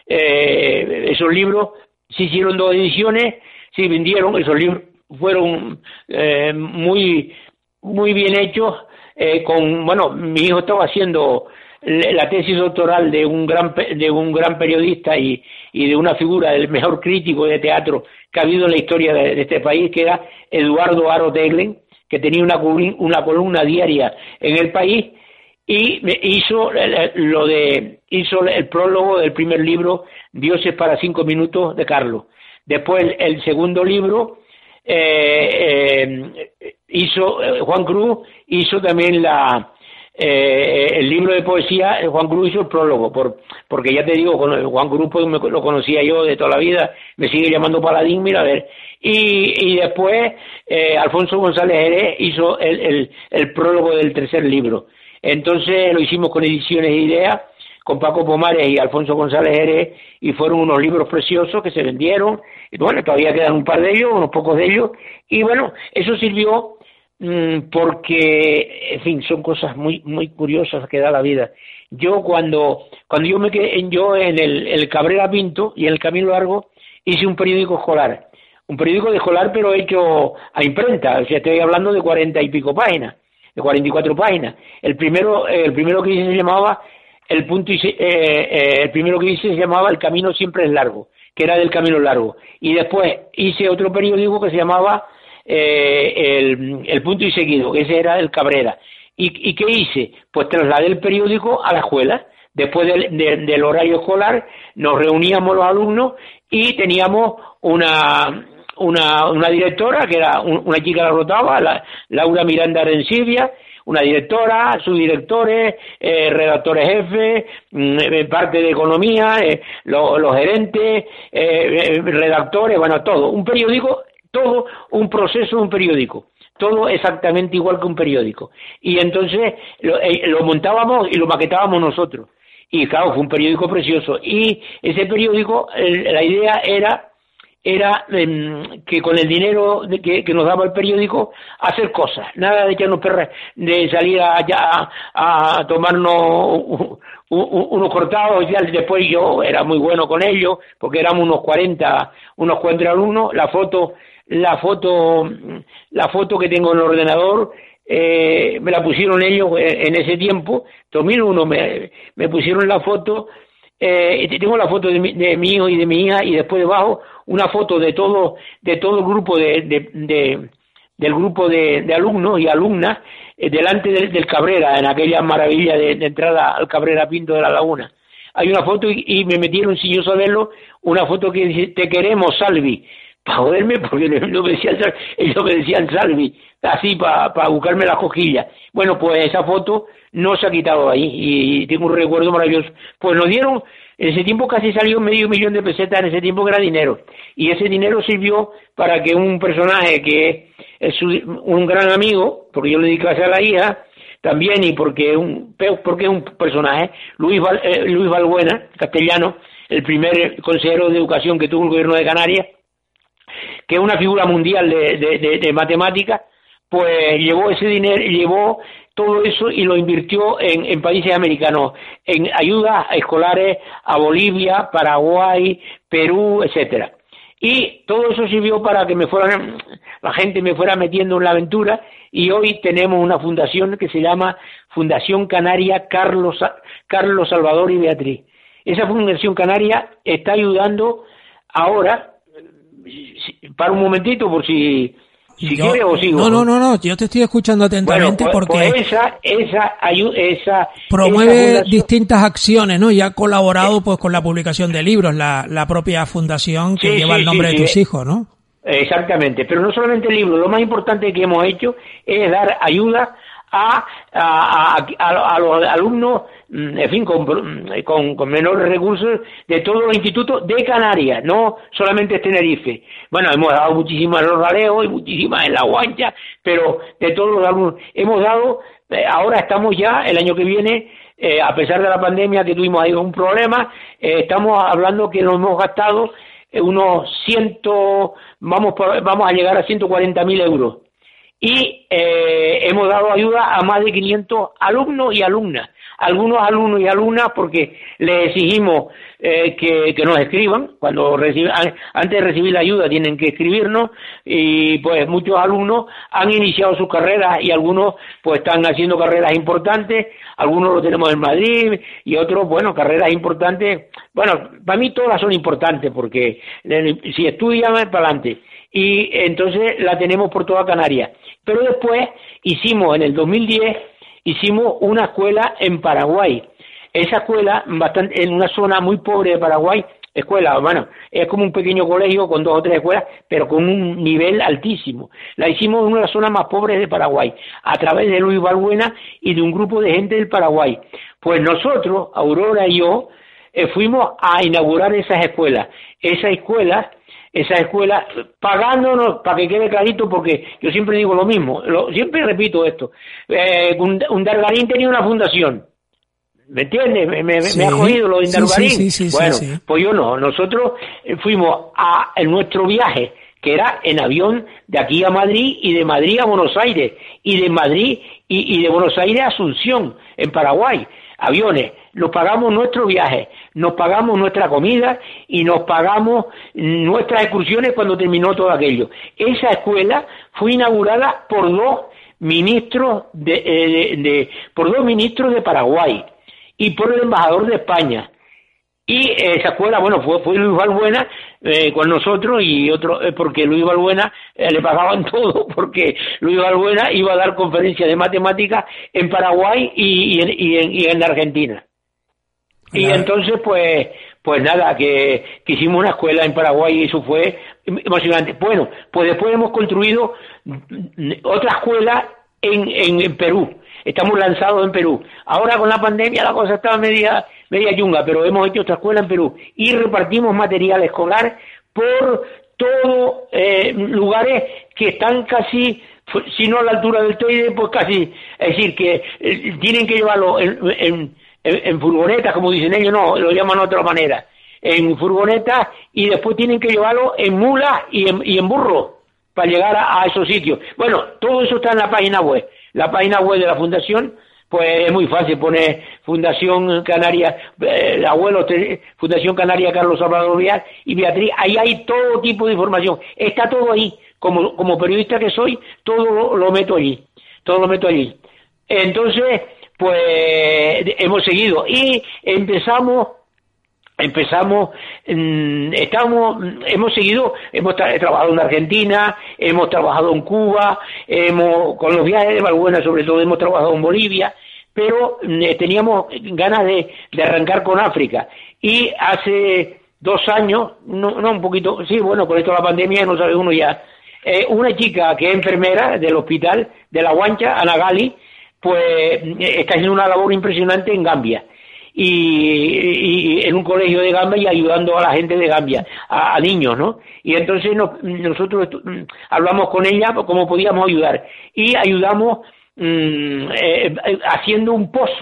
Eh, esos libros se hicieron dos ediciones, se vendieron, esos libros fueron eh, muy muy bien hechos, eh, con, bueno, mi hijo estaba haciendo la tesis doctoral de un gran de un gran periodista y, y de una figura del mejor crítico de teatro que ha habido en la historia de, de este país, que era Eduardo Aro Teglen, que tenía una, una columna diaria en El País, y hizo lo de hizo el prólogo del primer libro, Dioses para cinco minutos, de Carlos. Después el segundo libro eh, eh, hizo Juan Cruz, hizo también la eh, el libro de poesía. Juan Cruz hizo el prólogo, por, porque ya te digo, con Juan Cruz pues, me, lo conocía yo de toda la vida, me sigue llamando Paladín, mira a ver. Y, y después eh, Alfonso González Jerez hizo el, el, el prólogo del tercer libro. Entonces lo hicimos con Ediciones de Ideas, con Paco Pomares y Alfonso González Jerez, y fueron unos libros preciosos que se vendieron. Y bueno, todavía quedan un par de ellos, unos pocos de ellos, y bueno, eso sirvió mmm, porque, en fin, son cosas muy muy curiosas que da la vida. Yo cuando cuando yo me quedé en, yo en el, el Cabrera Pinto y en el Camino Largo hice un periódico escolar, un periódico de escolar pero hecho a imprenta, o sea, estoy hablando de cuarenta y pico páginas, de cuarenta y cuatro páginas. El primero, eh, el primero que hice se llamaba el punto y se, eh, eh, el primero que hice se llamaba El Camino Siempre es Largo, que era del Camino Largo. Y después hice otro periódico que se llamaba eh, el, el Punto y Seguido, que ese era el Cabrera. ¿Y, y qué hice? Pues trasladé el periódico a la escuela. Después del, de, del horario escolar nos reuníamos los alumnos y teníamos una una, una directora, que era un, una chica que la rotaba, la, Laura Miranda Arencibia, una directora, subdirectores, eh, redactores jefes, eh, parte de economía, eh, lo, los gerentes, eh, redactores, bueno, todo. Un periódico, todo un proceso de un periódico. Todo exactamente igual que un periódico. Y entonces lo, eh, lo montábamos y lo maquetábamos nosotros. Y claro, fue un periódico precioso. Y ese periódico, eh, la idea era era eh, que con el dinero de que, que nos daba el periódico hacer cosas, nada de echarnos perras, de salir allá a, a tomarnos un, un, unos cortados y tal. Después yo era muy bueno con ellos porque éramos unos cuarenta, unos cuarenta alumnos. La foto, la foto, la foto que tengo en el ordenador eh, me la pusieron ellos en ese tiempo. dos mil uno me, me pusieron la foto. Eh, tengo la foto de mi, de mi hijo y de mi hija, y después debajo una foto de todo de todo el grupo de, de, de del grupo de, de alumnos y alumnas eh, delante del, del Cabrera, en aquella maravilla de, de entrada al Cabrera Pinto de la Laguna. Hay una foto y, y me metieron, sin yo saberlo, una foto que dice: te queremos, Salvi, para joderme, porque ellos me decían, ellos me decían Salvi, así para pa buscarme las cosquillas. Bueno, pues esa foto no se ha quitado ahí y tengo un recuerdo maravilloso. Pues nos dieron, en ese tiempo casi salió medio millón de pesetas, en ese tiempo que era dinero, y ese dinero sirvió para que un personaje que es un gran amigo, porque yo le di clase a la hija también, y porque un porque es un personaje, Luis Val, eh, Luis Valbuena, castellano, el primer consejero de educación que tuvo el gobierno de Canarias, que es una figura mundial de, de, de, de matemáticas, pues llevó ese dinero, llevó todo eso y lo invirtió en, en países americanos, en ayudas escolares a Bolivia, Paraguay, Perú, etcétera. Y todo eso sirvió para que me fueran, la gente me fuera metiendo en la aventura, y hoy tenemos una fundación que se llama Fundación Canaria Carlos, Carlos Salvador y Beatriz. Esa Fundación Canaria está ayudando ahora, para un momentito por si... Si yo, quiere o sigo. No, no, no, no, yo te estoy escuchando atentamente. Bueno, pues, porque pues esa, esa, esa promueve esa distintas acciones, ¿no? Y ha colaborado pues con la publicación de libros, la, la propia fundación que sí, lleva sí, el nombre sí, de tus sí. hijos, ¿no? Exactamente, pero no solamente libros, lo más importante que hemos hecho es dar ayuda a, a, a, a, a los alumnos, en fin, con, con, con menores recursos de todos los institutos de Canarias, no solamente Tenerife. Bueno, hemos dado muchísimas en los Ralejos y muchísimas en La Guancha, pero de todos los alumnos hemos dado, eh, ahora estamos ya, el año que viene, eh, a pesar de la pandemia que tuvimos ahí un problema, eh, estamos hablando que nos hemos gastado eh, unos ciento, vamos, por, vamos a llegar a ciento cuarenta mil euros. Y eh, hemos dado ayuda a más de quinientos alumnos y alumnas. Algunos alumnos y alumnas porque les exigimos eh, que, que nos escriban. Cuando recibe, antes de recibir la ayuda tienen que escribirnos, y pues muchos alumnos han iniciado sus carreras y algunos pues están haciendo carreras importantes. Algunos lo tenemos en Madrid y otros, bueno, carreras importantes. Bueno, para mí todas son importantes porque si estudian para adelante. Y entonces la tenemos por toda Canarias. Pero después hicimos, en el dos mil diez, hicimos una escuela en Paraguay. Esa escuela, bastante, en una zona muy pobre de Paraguay, escuela, bueno, es como un pequeño colegio con dos o tres escuelas, pero con un nivel altísimo. La hicimos en una de las zonas más pobres de Paraguay, a través de Luis Balbuena y de un grupo de gente del Paraguay. Pues nosotros, Aurora y yo, eh, fuimos a inaugurar esas escuelas. Esas escuelas... esa escuela, pagándonos, para que quede clarito, porque yo siempre digo lo mismo, lo, siempre repito esto, eh, Undargarín tenía una fundación, ¿me entiendes? Me, me, sí, me ha cogido lo de Undargarín. Sí, sí, sí, bueno, sí, sí. Pues yo no, nosotros fuimos a en nuestro viaje, que era en avión de aquí a Madrid y de Madrid a Buenos Aires, y de Madrid y, y de Buenos Aires a Asunción, en Paraguay, aviones. Nos pagamos nuestro viaje, nos pagamos nuestra comida y nos pagamos nuestras excursiones cuando terminó todo aquello. Esa escuela fue inaugurada por dos ministros de, de, de por dos ministros de Paraguay y por el embajador de España. Y esa escuela, bueno, fue, fue Luis Balbuena eh, con nosotros y otro, eh, porque Luis Balbuena eh, le pagaban todo, porque Luis Balbuena iba a dar conferencias de matemáticas en Paraguay y, y, en, y, en, y en Argentina. Y entonces, pues, pues nada, que, que hicimos una escuela en Paraguay y eso fue emocionante. Bueno, pues después hemos construido otra escuela en, en, en Perú. Estamos lanzados en Perú. Ahora con la pandemia la cosa estaba media, media yunga, pero hemos hecho otra escuela en Perú. Y repartimos material escolar por todos eh, lugares que están casi, si no a la altura del Teide, pues casi, es decir, que eh, tienen que llevarlo en... en En, en furgonetas, como dicen ellos, no, lo llaman de otra manera, en furgonetas, y después tienen que llevarlo en mulas y en, y en burro para llegar a, a esos sitios. Bueno, todo eso está en la página web. La página web de la Fundación, pues es muy fácil, poner Fundación Canaria, eh, el abuelo, Fundación Canaria Carlos Salvador y Beatriz, ahí hay todo tipo de información, está todo ahí, como, como periodista que soy, todo lo, lo meto allí, todo lo meto allí. Entonces, pues hemos seguido y empezamos empezamos mmm, estamos hemos seguido hemos tra- trabajado en Argentina, hemos trabajado en Cuba, hemos con los viajes de Balbuena sobre todo hemos trabajado en Bolivia, pero eh, teníamos ganas de, de arrancar con África y hace dos años no, no un poquito sí bueno con esto de la pandemia no sabe uno ya eh, una chica que es enfermera del hospital de La Guancha, Ana Gali, pues está haciendo una labor impresionante en Gambia y, y, y en un colegio de Gambia y ayudando a la gente de Gambia, a, a niños, ¿no? Y entonces nos, nosotros hablamos con ella cómo podíamos ayudar y ayudamos mmm, eh, haciendo un pozo,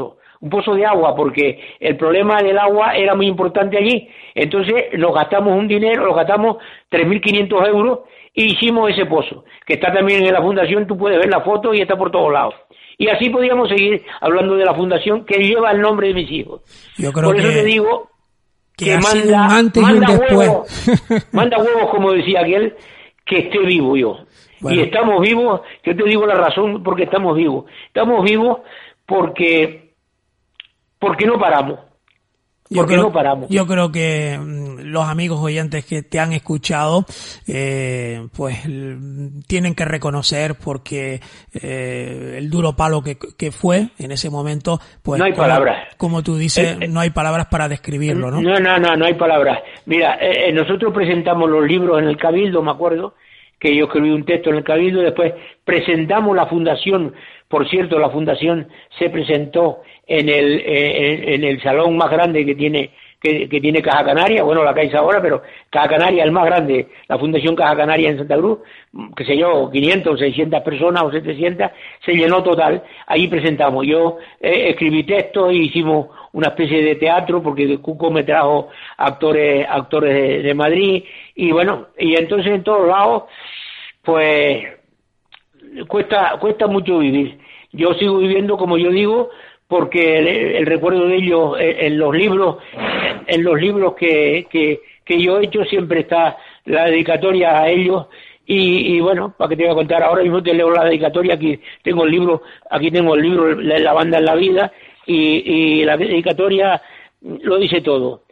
un pozo de agua, porque el problema del agua era muy importante allí. Entonces nos gastamos un dinero, nos gastamos tres mil quinientos euros y hicimos ese pozo, que está también en la fundación, tú puedes ver la foto y está por todos lados. Y así podríamos seguir hablando de la fundación que lleva el nombre de mis hijos. Yo creo por eso que, te digo que, que manda, un antes manda y un después. Huevos, manda huevos, como decía aquel, que esté vivo yo. Bueno. Y estamos vivos, yo te digo la razón porque estamos vivos. Estamos vivos porque, porque no paramos. Yo creo, no paramos. yo creo que los amigos oyentes que te han escuchado, eh, pues tienen que reconocer porque eh, el duro palo que, que fue en ese momento, pues no hay como, palabras. Como tú dices, eh, no hay palabras para describirlo, ¿no? No, no, no, no hay palabras. Mira, eh, nosotros presentamos los libros en el Cabildo, me acuerdo, que yo escribí un texto en el Cabildo, después presentamos la fundación, por cierto, la fundación se presentó en el eh, en el salón más grande que tiene que, que tiene Caja Canaria, bueno, la Caixa ahora, pero Caja Canaria es el más grande, la Fundación Caja Canaria en Santa Cruz, que sé yo, quinientas o seiscientas personas o setecientas, se llenó total, ahí presentamos, yo eh, escribí textos y hicimos una especie de teatro, porque Cuco me trajo actores actores de, de Madrid, y bueno, y entonces en todos lados, pues, cuesta cuesta mucho vivir. Yo sigo viviendo, como yo digo, porque el, el recuerdo de ellos en, en los libros, en los libros que, que, que yo he hecho siempre está la dedicatoria a ellos. Y, y bueno, para que te voy a contar, ahora mismo te leo la dedicatoria, aquí tengo el libro, aquí tengo el libro La, la banda en la vida, y, y la dedicatoria lo dice todo.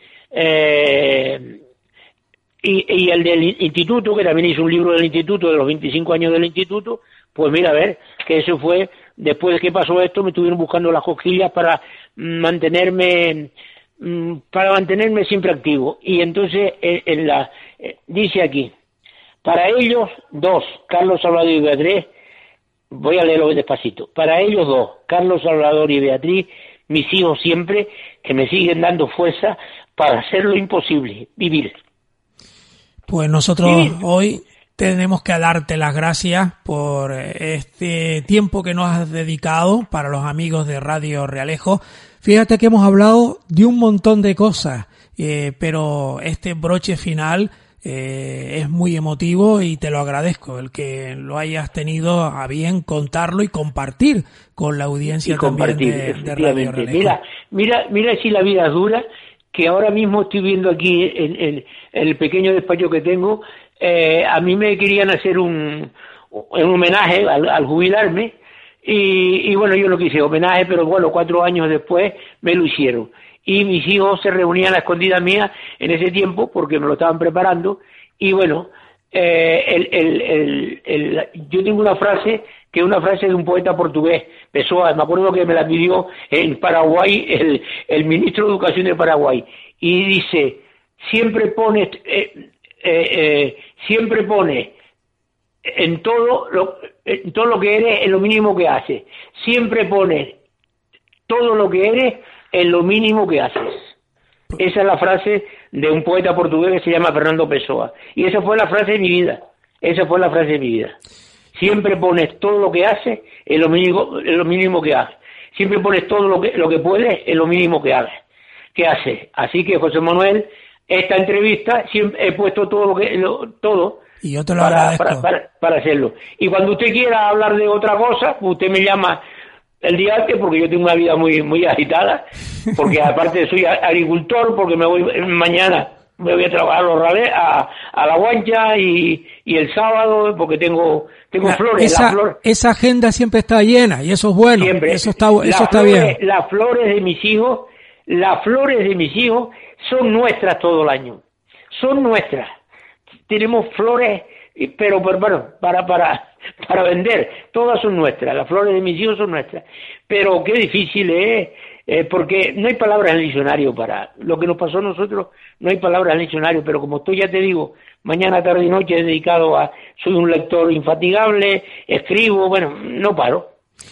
Eh, y, y el del instituto, que también hizo un libro del instituto, de los veinticinco años del instituto, pues mira, a ver, que eso fue, después de que pasó esto, me estuvieron buscando las cosquillas para mantenerme, para mantenerme siempre activo. Y entonces, en la, dice aquí, para ellos dos, Carlos Salvador y Beatriz, voy a leerlo despacito, para ellos dos, Carlos Salvador y Beatriz, mis hijos siempre, que me siguen dando fuerza para hacer lo imposible, vivir. Pues nosotros ¿Sí? hoy tenemos que darte las gracias por este tiempo que nos has dedicado para los amigos de Radio Realejo. Fíjate que hemos hablado de un montón de cosas, eh, pero este broche final eh, es muy emotivo y te lo agradezco, el que lo hayas tenido a bien contarlo y compartir con la audiencia y también compartir, de, de Radio Realejo. Mira, mira, mira si la vida es dura, que ahora mismo estoy viendo aquí en, en, en el pequeño despacho que tengo. Eh, a mí me querían hacer un, un homenaje al, al jubilarme y, y bueno, yo no quise homenaje, pero bueno, cuatro años después me lo hicieron. Y mis hijos se reunían a escondidas mías en ese tiempo porque me lo estaban preparando y bueno, eh, el, el, el, el, yo tengo una frase que es una frase de un poeta portugués, Pessoa, me acuerdo que me la pidió en Paraguay el, el ministro de Educación de Paraguay, y dice, siempre pones... Eh, Eh, eh, siempre pone en todo lo en todo lo que eres en lo mínimo que haces, siempre pones todo lo que eres en lo mínimo que haces. Esa es la frase de un poeta portugués que se llama Fernando Pessoa, y esa fue la frase de mi vida, esa fue la frase de mi vida. Siempre pones todo lo que haces en lo mínimo, en lo mínimo que haces, siempre pones todo lo que lo que puedes en lo mínimo que haces, que haces. Así que José Manuel, esta entrevista siempre he puesto todo lo que lo, todo y yo te lo para, agradezco. Para, para, para hacerlo. Y cuando usted quiera hablar de otra cosa, usted me llama el día antes, porque yo tengo una vida muy muy agitada, porque aparte soy agricultor, porque me voy mañana me voy a trabajar los ralés a, a la Guancha y, y el sábado porque tengo tengo la, flores. Esa, la flor, esa agenda siempre está llena y eso es bueno. Siempre. Eso está eso está flores, bien. Las flores de mis hijos, las flores de mis hijos son nuestras todo el año, son nuestras. Tenemos flores, pero, pero bueno, para para para vender, todas son nuestras, las flores de mis hijos son nuestras. Pero qué difícil es, eh, porque no hay palabras en el diccionario para lo que nos pasó a nosotros, no hay palabras en el diccionario, pero como estoy, ya te digo, mañana, tarde y noche he dedicado a, soy un lector infatigable, escribo, bueno, no paro.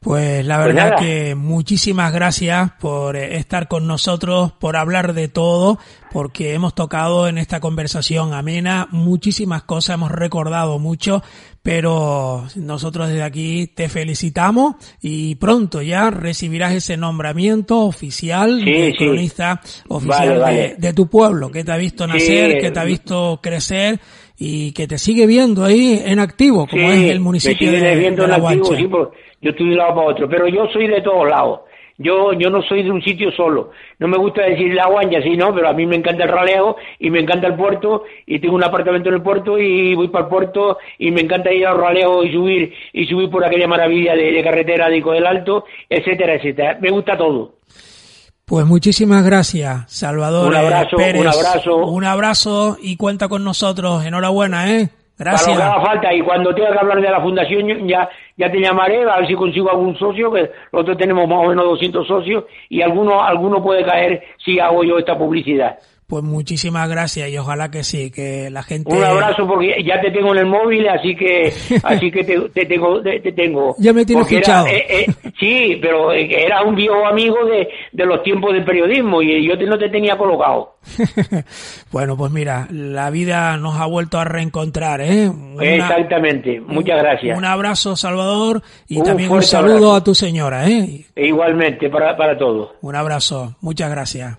Pues la verdad pues que muchísimas gracias por estar con nosotros, por hablar de todo, porque hemos tocado en esta conversación amena muchísimas cosas, hemos recordado mucho, pero nosotros desde aquí te felicitamos y pronto ya recibirás ese nombramiento oficial sí, de cronista sí. oficial vale, vale. De, de tu pueblo, que te ha visto nacer, sí. que te ha visto crecer y que te sigue viendo ahí en activo, como sí, es el municipio de, de La Guancha. Sí, pues, yo estoy de un lado para otro, pero yo soy de todos lados. Yo yo no soy de un sitio solo. No me gusta decir La Guancha, sí, no, pero a mí me encanta el ralejo y me encanta el puerto y tengo un apartamento en el puerto y voy para el puerto y me encanta ir al ralejo y subir y subir por aquella maravilla de, de carretera de Ico del Alto, etcétera, etcétera. Me gusta todo. Pues muchísimas gracias, Salvador. Un abrazo, Pérez. un abrazo. Un abrazo y cuenta con nosotros. Enhorabuena, ¿eh? Gracias. Para lo que haga falta, y cuando tenga que hablar de la fundación ya ya te llamaré a ver si consigo algún socio, que nosotros tenemos más o menos doscientos socios y alguno alguno puede caer si hago yo esta publicidad. Pues muchísimas gracias y ojalá que sí, que la gente... Un abrazo porque ya te tengo en el móvil, así que así que te, te tengo te, te tengo. Ya me tienes fichado. Era, eh, eh, sí, pero era un viejo amigo de, de los tiempos del periodismo y yo te, no te tenía colocado. Bueno, pues mira, la vida nos ha vuelto a reencontrar, ¿eh? Una, Exactamente, muchas gracias. Un abrazo, Salvador, y un también un saludo abrazo. A tu señora, ¿eh? E igualmente, para, para todos. Un abrazo, muchas gracias.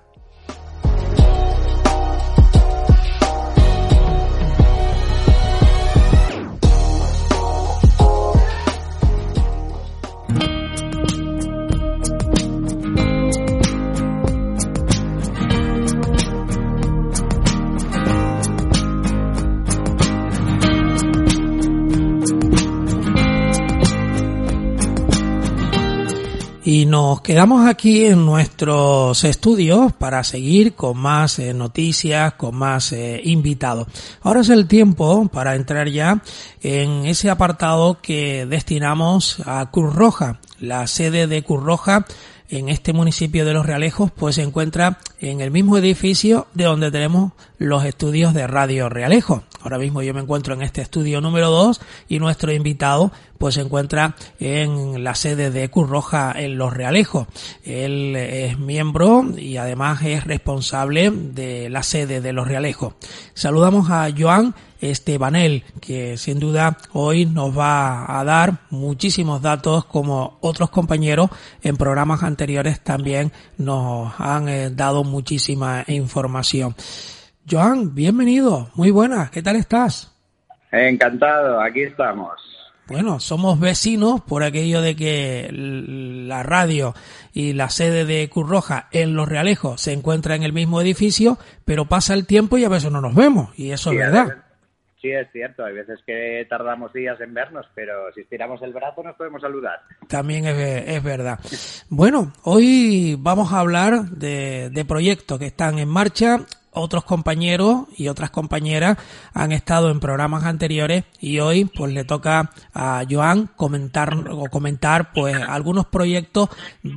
Y nos quedamos aquí en nuestros estudios para seguir con más eh, noticias, con más eh, invitados. Ahora es el tiempo para entrar ya en ese apartado que destinamos a Cruz Roja. La sede de Cruz Roja en este municipio de Los Realejos pues se encuentra en el mismo edificio de donde tenemos los estudios de Radio Realejos. Ahora mismo yo me encuentro en este estudio número dos y nuestro invitado pues se encuentra en la sede de Cruz Roja en Los Realejos. Él es miembro y además es responsable de la sede de Los Realejos. Saludamos a Joan Estebanel, que sin duda hoy nos va a dar muchísimos datos, como otros compañeros en programas anteriores también nos han eh, dado muchísima información. Joan, bienvenido, muy buenas, ¿qué tal estás? Encantado, aquí estamos. Bueno, somos vecinos por aquello de que la radio y la sede de Cruz Roja en Los Realejos se encuentra en el mismo edificio, pero pasa el tiempo y a veces no nos vemos, y eso sí, es verdad. Veces, sí, es cierto, hay veces que tardamos días en vernos, pero si estiramos el brazo nos podemos saludar. También es, es verdad. Bueno, hoy vamos a hablar de, de proyectos que están en marcha. Otros compañeros y otras compañeras han estado en programas anteriores y hoy pues le toca a Joan comentar o comentar pues algunos proyectos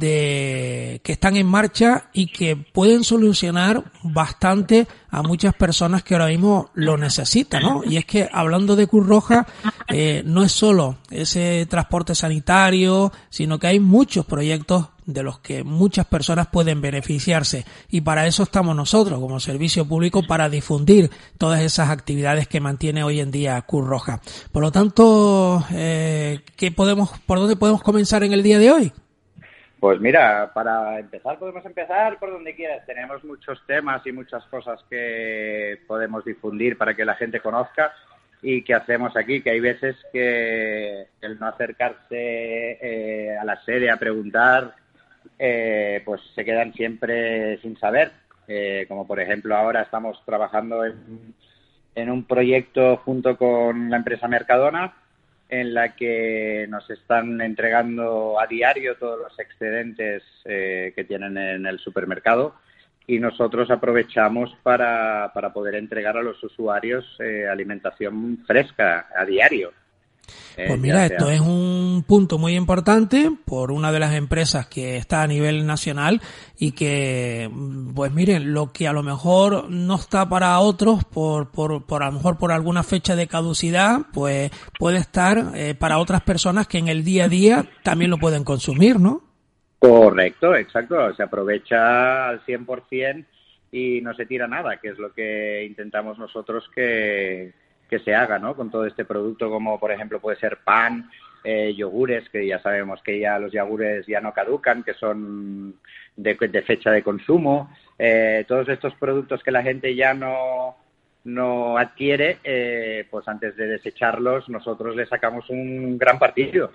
de que están en marcha y que pueden solucionar bastante a muchas personas que ahora mismo lo necesitan, ¿no? Y es que hablando de Cruz Roja eh, no es solo ese transporte sanitario, sino que hay muchos proyectos de los que muchas personas pueden beneficiarse, y para eso estamos nosotros como servicio público, para difundir todas esas actividades que mantiene hoy en día Cruz Roja. Por lo tanto, eh, ¿qué podemos, por dónde podemos comenzar en el día de hoy? Pues mira, para empezar podemos empezar por donde quieras. Tenemos muchos temas y muchas cosas que podemos difundir para que la gente conozca y que hacemos aquí, que hay veces que el no acercarse eh, a la sede a preguntar, Eh, pues se quedan siempre sin saber, eh, como por ejemplo ahora estamos trabajando en, en un proyecto junto con la empresa Mercadona, en la que nos están entregando a diario todos los excedentes eh, que tienen en el supermercado, y nosotros aprovechamos para, para poder entregar a los usuarios eh, alimentación fresca a diario. Pues mira, esto es un punto muy importante por una de las empresas que está a nivel nacional y que, pues miren, lo que a lo mejor no está para otros por, por, por a lo mejor por alguna fecha de caducidad, pues puede estar eh, para otras personas que en el día a día también lo pueden consumir, ¿no? Correcto, exacto. Se aprovecha al cien por ciento y no se tira nada, que es lo que intentamos nosotros que... que se haga, ¿no? Con todo este producto, como por ejemplo puede ser pan, eh, yogures, que ya sabemos que ya los yogures ya no caducan, que son de, de fecha de consumo, eh, todos estos productos que la gente ya no, no adquiere, eh, pues antes de desecharlos nosotros le sacamos un gran partido.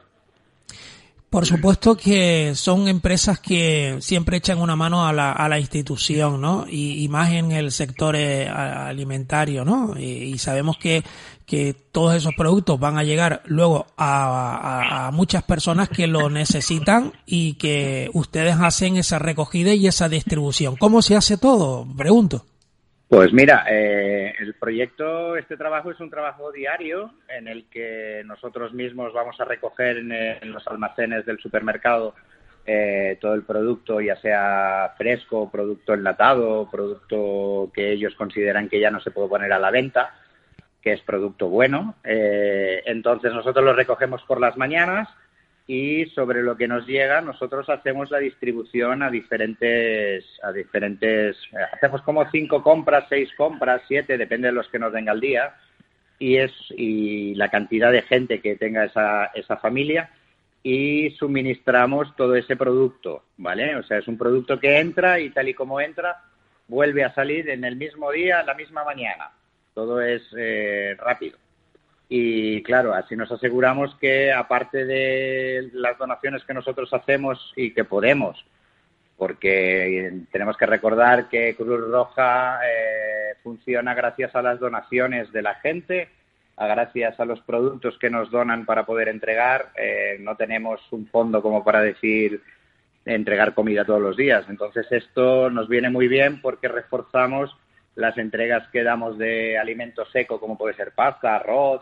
Por supuesto que son empresas que siempre echan una mano a la, a la institución, ¿no? Y, y más en el sector eh, alimentario, ¿no? Y, y sabemos que, que todos esos productos van a llegar luego a, a, a muchas personas que lo necesitan y que ustedes hacen esa recogida y esa distribución. ¿Cómo se hace todo? Pregunto. Pues mira, eh, el proyecto, este trabajo es un trabajo diario en el que nosotros mismos vamos a recoger en, en los almacenes del supermercado eh, todo el producto, ya sea fresco, producto enlatado, producto que ellos consideran que ya no se puede poner a la venta, que es producto bueno. Eh, entonces nosotros lo recogemos por las mañanas y sobre lo que nos llega nosotros hacemos la distribución a diferentes, a diferentes, hacemos como cinco compras, seis compras, siete, depende de los que nos venga el día, y es y la cantidad de gente que tenga esa, esa familia, y suministramos todo ese producto, ¿vale? O sea, es un producto que entra y tal y como entra, vuelve a salir en el mismo día, la misma mañana. Todo es eh, rápido. Y claro, así nos aseguramos que aparte de las donaciones que nosotros hacemos y que podemos, porque tenemos que recordar que Cruz Roja eh, funciona gracias a las donaciones de la gente, a gracias a los productos que nos donan para poder entregar. Eh, no tenemos un fondo como para decir entregar comida todos los días. Entonces esto nos viene muy bien porque reforzamos las entregas que damos de alimento seco, como puede ser pasta, arroz,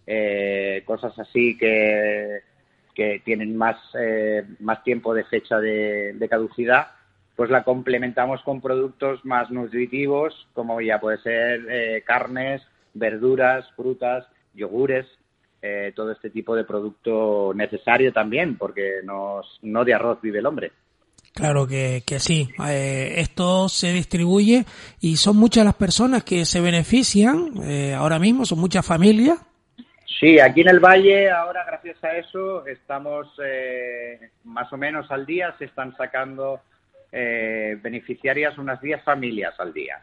eh, cosas así que, que tienen más, eh, más tiempo de fecha de, de caducidad, pues la complementamos con productos más nutritivos, como ya puede ser eh, carnes, verduras, frutas, yogures, eh, todo este tipo de producto necesario también, porque nos, no de arroz vive el hombre. Claro que, que sí. Eh, esto se distribuye y son muchas las personas que se benefician eh, ahora mismo, son muchas familias. Sí, aquí en el Valle ahora gracias a eso estamos eh, más o menos al día, se están sacando eh, beneficiarias unas diez familias al día.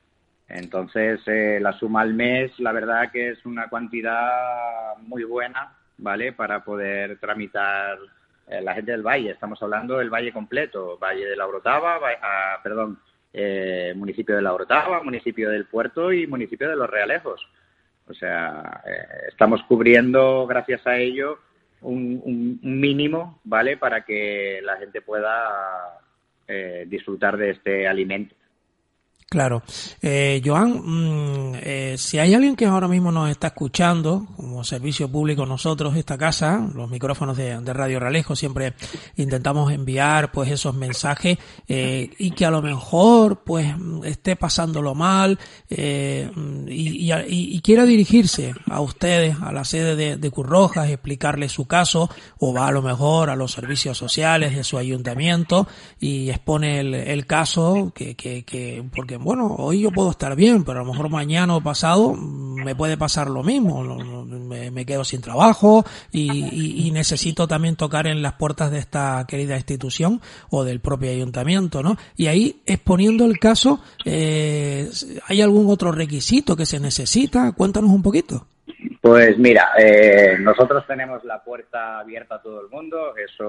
Entonces eh, la suma al mes, la verdad que es una cantidad muy buena, ¿vale? Para poder tramitar eh, la gente del Valle. Estamos hablando del Valle completo, Valle de la Orotava, va, ah, perdón, eh, municipio de la Orotava, municipio del Puerto y municipio de Los Realejos. O sea, eh, estamos cubriendo, gracias a ello, un, un, un mínimo, ¿vale? Para que la gente pueda eh, disfrutar de este alimento. Claro. Eh, Joan, mmm, eh, si hay alguien que ahora mismo nos está escuchando, como servicio público nosotros, esta casa, los micrófonos de, de Radio Ralejo, siempre intentamos enviar pues esos mensajes eh, y que a lo mejor pues esté pasándolo mal eh, y, y, y quiera dirigirse a ustedes, a la sede de, de Cruz Roja, explicarle su caso, o va a lo mejor a los servicios sociales de su ayuntamiento y expone el, el caso que, que, que porque bueno, hoy yo puedo estar bien, pero a lo mejor mañana o pasado me puede pasar lo mismo, me, me quedo sin trabajo y, y, y necesito también tocar en las puertas de esta querida institución o del propio ayuntamiento, ¿no? Y ahí, exponiendo el caso, eh, ¿hay algún otro requisito que se necesita? Cuéntanos un poquito. Pues mira, eh, nosotros tenemos la puerta abierta a todo el mundo, eso,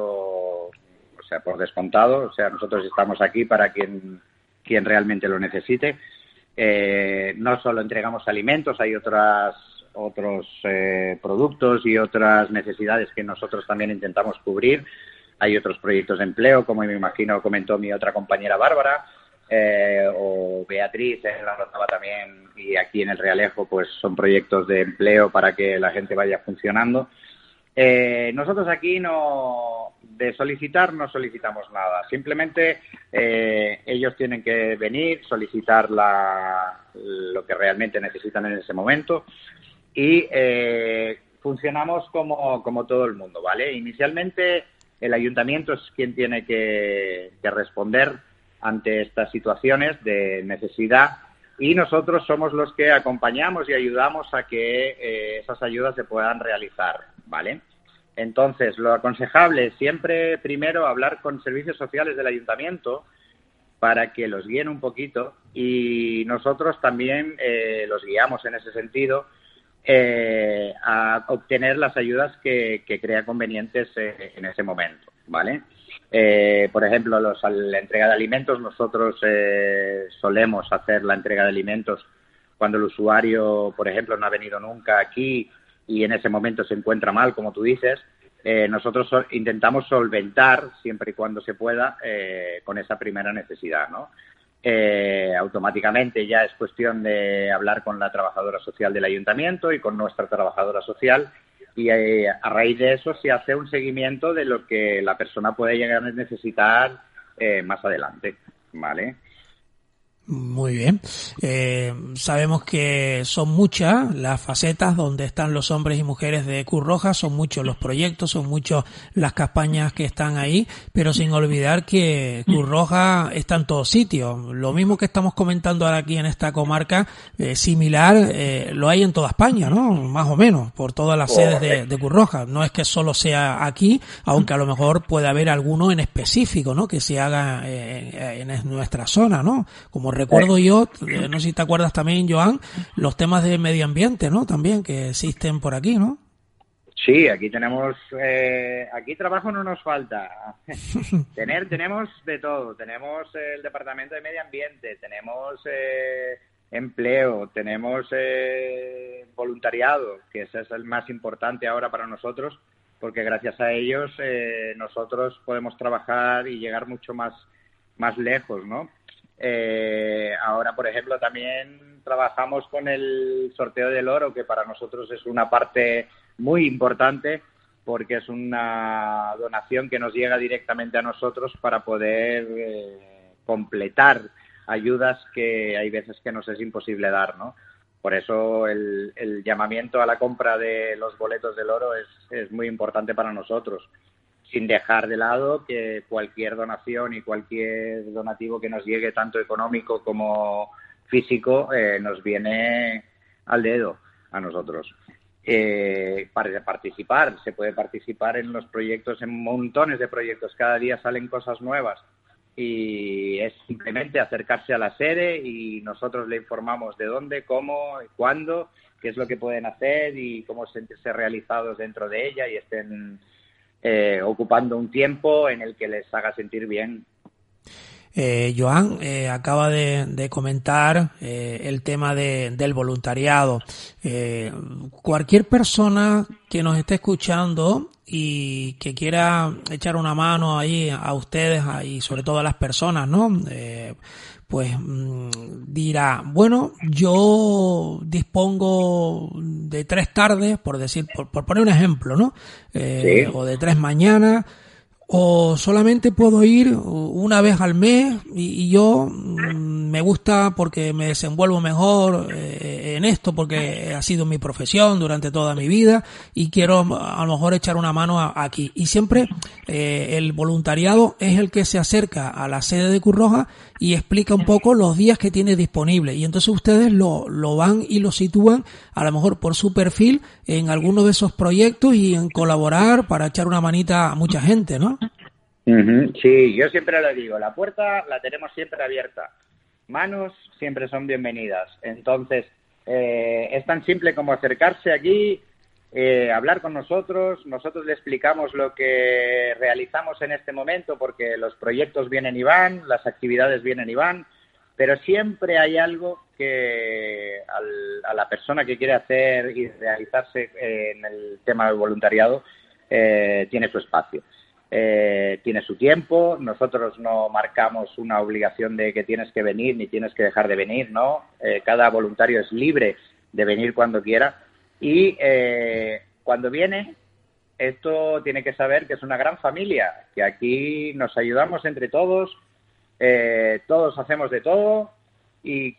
o sea, por descontado, o sea, nosotros estamos aquí para quien quien realmente lo necesite. Eh, no solo entregamos alimentos, hay otras otros eh, productos y otras necesidades que nosotros también intentamos cubrir. Hay otros proyectos de empleo, como me imagino comentó mi otra compañera Bárbara. eh, o Beatriz en la Rotava también, y aquí en el Realejo, pues son proyectos de empleo para que la gente vaya funcionando. Eh, nosotros aquí no, de solicitar no solicitamos nada, simplemente eh, ellos tienen que venir, solicitar la, lo que realmente necesitan en ese momento y eh, funcionamos como, como todo el mundo, ¿vale? Inicialmente el ayuntamiento es quien tiene que, que responder ante estas situaciones de necesidad y nosotros somos los que acompañamos y ayudamos a que eh, esas ayudas se puedan realizar, ¿vale? Entonces, lo aconsejable es siempre primero hablar con servicios sociales del ayuntamiento para que los guíen un poquito y nosotros también eh, los guiamos en ese sentido eh, a obtener las ayudas que, que crea convenientes eh, en ese momento, ¿vale? Eh, por ejemplo, los, la entrega de alimentos, nosotros eh, solemos hacer la entrega de alimentos cuando el usuario, por ejemplo, no ha venido nunca aquí y en ese momento se encuentra mal, como tú dices. Eh, nosotros so- intentamos solventar, siempre y cuando se pueda, eh, con esa primera necesidad, ¿no? Eh, automáticamente ya es cuestión de hablar con la trabajadora social del ayuntamiento y con nuestra trabajadora social y eh, a raíz de eso se hace un seguimiento de lo que la persona puede llegar a necesitar eh, más adelante, ¿vale? Muy bien. Eh, sabemos que son muchas las facetas donde están los hombres y mujeres de Cruz Roja, son muchos los proyectos, son muchas las campañas que están ahí, pero sin olvidar que Cruz Roja está en todos sitios. Lo mismo que estamos comentando ahora aquí en esta comarca, eh, similar, eh, lo hay en toda España, ¿no? Más o menos, por todas las sedes de, de Cruz Roja. No es que solo sea aquí, aunque a lo mejor puede haber alguno en específico, ¿no? Que se haga eh, en, en nuestra zona, ¿no? Como recuerdo yo, eh, no sé si te acuerdas también, Joan, los temas de medio ambiente, ¿no? También que existen por aquí, ¿no? Sí, aquí tenemos, eh, aquí trabajo no nos falta. Tener, tenemos de todo. Tenemos el Departamento de Medio Ambiente, tenemos eh, empleo, tenemos eh, voluntariado, que ese es el más importante ahora para nosotros, porque gracias a ellos eh, nosotros podemos trabajar y llegar mucho más, más lejos, ¿no? Eh, ahora, por ejemplo, también trabajamos con el sorteo del oro, que para nosotros es una parte muy importante porque es una donación que nos llega directamente a nosotros para poder eh, completar ayudas que hay veces que nos es imposible dar, ¿no? Por eso el, el llamamiento a la compra de los boletos del oro es, es muy importante para nosotros, sin dejar de lado que cualquier donación y cualquier donativo que nos llegue, tanto económico como físico, eh, nos viene al dedo a nosotros. Eh, para participar, se puede participar en los proyectos, en montones de proyectos, cada día salen cosas nuevas y es simplemente acercarse a la sede y nosotros le informamos de dónde, cómo, cuándo, qué es lo que pueden hacer y cómo sentirse realizados dentro de ella y estén Eh, ocupando un tiempo en el que les haga sentir bien. Eh, Joan eh, acaba de, de comentar eh, el tema de, del voluntariado. Eh, cualquier persona que nos esté escuchando y que quiera echar una mano ahí a ustedes y sobre todo a las personas, ¿no? Eh, pues mmm, dirá, bueno, yo dispongo de tres tardes, por decir, por, por poner un ejemplo, ¿no? Eh, sí. O de tres mañanas, o solamente puedo ir una vez al mes y, y yo mmm, me gusta porque me desenvuelvo mejor eh, en esto porque ha sido mi profesión durante toda mi vida y quiero a lo mejor echar una mano a, aquí. Y siempre eh, el voluntariado es el que se acerca a la sede de Cruz Roja y explica un poco los días que tiene disponible. Y entonces ustedes lo, lo van y lo sitúan a lo mejor por su perfil en alguno de esos proyectos y en colaborar para echar una manita a mucha gente, ¿no? Uh-huh. Sí, yo siempre lo digo, la puerta la tenemos siempre abierta. Manos siempre son bienvenidas. Entonces, eh, es tan simple como acercarse aquí, eh, hablar con nosotros. Nosotros le explicamos lo que realizamos en este momento porque los proyectos vienen y van, las actividades vienen y van, pero siempre hay algo que al, a la persona que quiere hacer y realizarse eh, en el tema del voluntariado eh, tiene su espacio. eh, tiene su tiempo. Nosotros no marcamos una obligación de que tienes que venir ni tienes que dejar de venir, ¿no? Eh, cada voluntario es libre de venir cuando quiera y eh, cuando viene, esto tiene que saber que es una gran familia, que aquí nos ayudamos entre todos, eh, todos hacemos de todo y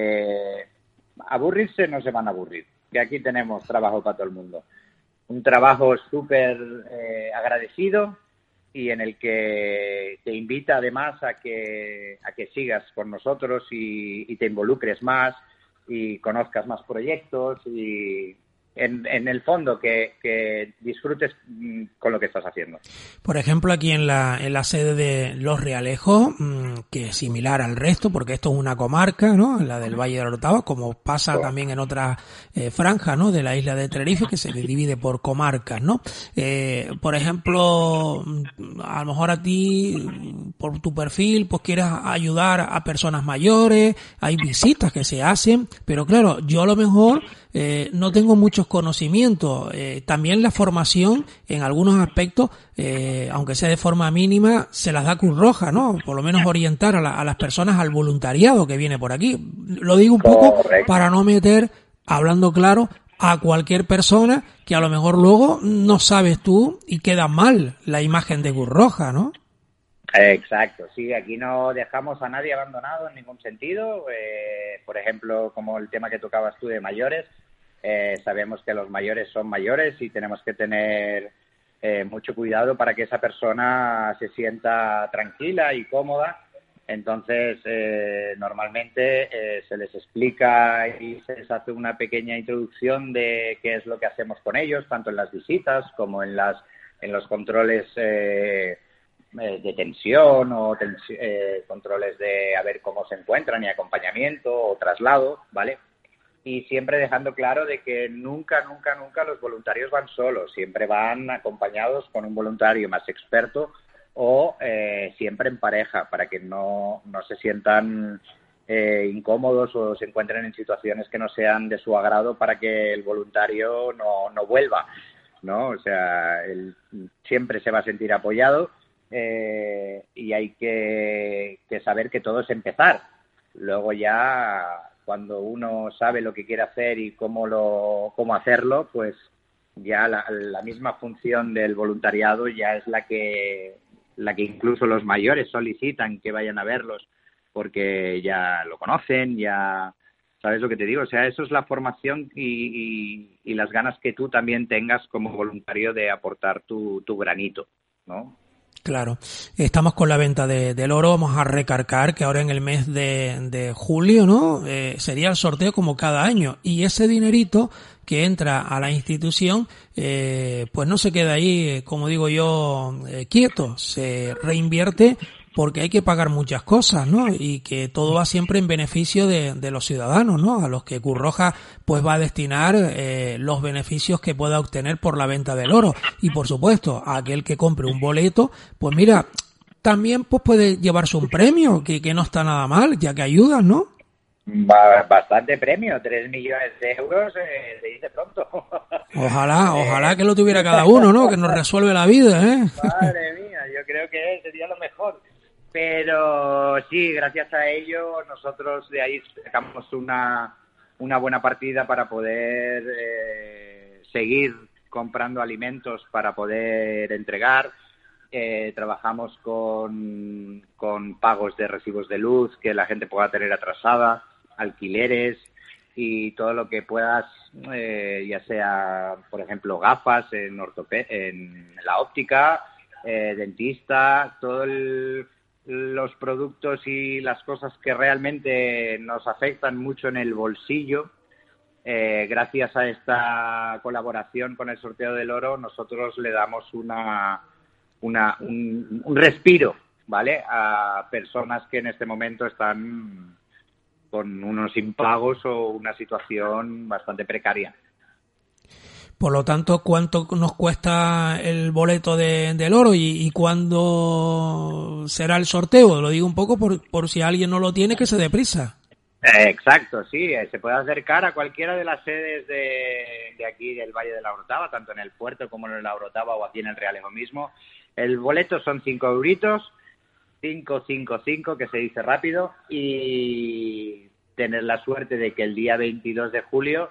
que aburrirse no se van a aburrir, que aquí tenemos trabajo para todo el mundo. Un trabajo súper eh, agradecido y en el que te invita además a que, a que sigas con nosotros y, y te involucres más y conozcas más proyectos y en, en el fondo que, que disfrutes con lo que estás haciendo. Por ejemplo, aquí en la, en la sede de Los Realejos, que es similar al resto, porque esto es una comarca, ¿no? La del Valle de la Orotava, como pasa también en otras eh, franjas, ¿no? De la isla de Tenerife, que se divide por comarcas, ¿no? Eh, por ejemplo, a lo mejor a ti, por tu perfil, pues quieres ayudar a personas mayores, hay visitas que se hacen, pero claro, yo a lo mejor eh, no tengo muchos conocimientos. Eh, también la formación, en algunos aspectos, eh, aunque sea de forma mínima, se las da Cruz Roja, ¿no? Por lo menos orientar a, la, a las personas al voluntariado que viene por aquí. Lo digo un poco para no meter, hablando claro, a cualquier persona que a lo mejor luego no sabes tú y queda mal la imagen de Cruz Roja, ¿no? Exacto, sí, aquí no dejamos a nadie abandonado en ningún sentido. Eh, por ejemplo, como el tema que tocabas tú de mayores, eh, sabemos que los mayores son mayores y tenemos que tener eh, mucho cuidado para que esa persona se sienta tranquila y cómoda. Entonces, eh, normalmente eh, se les explica y se les hace una pequeña introducción de qué es lo que hacemos con ellos, tanto en las visitas como en las en los controles eh, de tensión o tens- eh, controles de a ver cómo se encuentran y acompañamiento o traslado, ¿vale? Y siempre dejando claro de que nunca, nunca, nunca los voluntarios van solos, siempre van acompañados con un voluntario más experto o eh, siempre en pareja para que no, no se sientan eh, incómodos o se encuentren en situaciones que no sean de su agrado para que el voluntario no, no vuelva, ¿no? O sea, él siempre se va a sentir apoyado. Eh, y hay que, que saber que todo es empezar. Luego ya cuando uno sabe lo que quiere hacer y cómo lo cómo hacerlo, pues ya la, la misma función del voluntariado ya es la que la que incluso los mayores solicitan que vayan a verlos porque ya lo conocen, ya sabes lo que te digo. O sea, eso es la formación y, y, y las ganas que tú también tengas como voluntario de aportar tu, tu granito, ¿no? Claro, estamos con la venta de, del oro. Vamos a recargar que ahora en el mes de, de julio, ¿no? Eh, sería el sorteo como cada año y ese dinerito que entra a la institución, eh, pues no se queda ahí, como digo yo, eh, quieto, se reinvierte porque hay que pagar muchas cosas, ¿no? Y que todo va siempre en beneficio de, de los ciudadanos, ¿no? A los que Cruz Roja pues va a destinar eh, los beneficios que pueda obtener por la venta del oro. Y por supuesto, a aquel que compre un boleto, pues mira, también pues puede llevarse un premio, que, que no está nada mal, ya que ayudan, ¿no? Bastante premio, tres millones de euros, eh, se dice pronto. Ojalá, ojalá que lo tuviera cada uno, ¿no? Que nos resuelve la vida, ¿eh? Madre mía, yo creo que sería lo mejor. Pero sí, gracias a ello nosotros de ahí sacamos una, una buena partida para poder eh, seguir comprando alimentos para poder entregar. Eh, trabajamos con, con pagos de recibos de luz que la gente pueda tener atrasada, alquileres y todo lo que puedas, eh, ya sea, por ejemplo, gafas en, ortope- en la óptica, eh, dentista, todo el... los productos y las cosas que realmente nos afectan mucho en el bolsillo. Eh, gracias a esta colaboración con el sorteo del oro, nosotros le damos una, una un, un respiro, ¿vale? A personas que en este momento están con unos impagos o una situación bastante precaria. Por lo tanto, ¿cuánto nos cuesta el boleto de, del oro y, y cuándo será el sorteo? Lo digo un poco por, por si alguien no lo tiene, que se dé prisa. Eh, exacto, sí, eh, se puede acercar a cualquiera de las sedes de, de aquí del Valle de la Orotava, tanto en el puerto como en la Orotava o aquí en el Realejo mismo. El boleto son cinco euritos, cinco, cinco, cinco, que se dice rápido, y tener la suerte de que el día veintidós de julio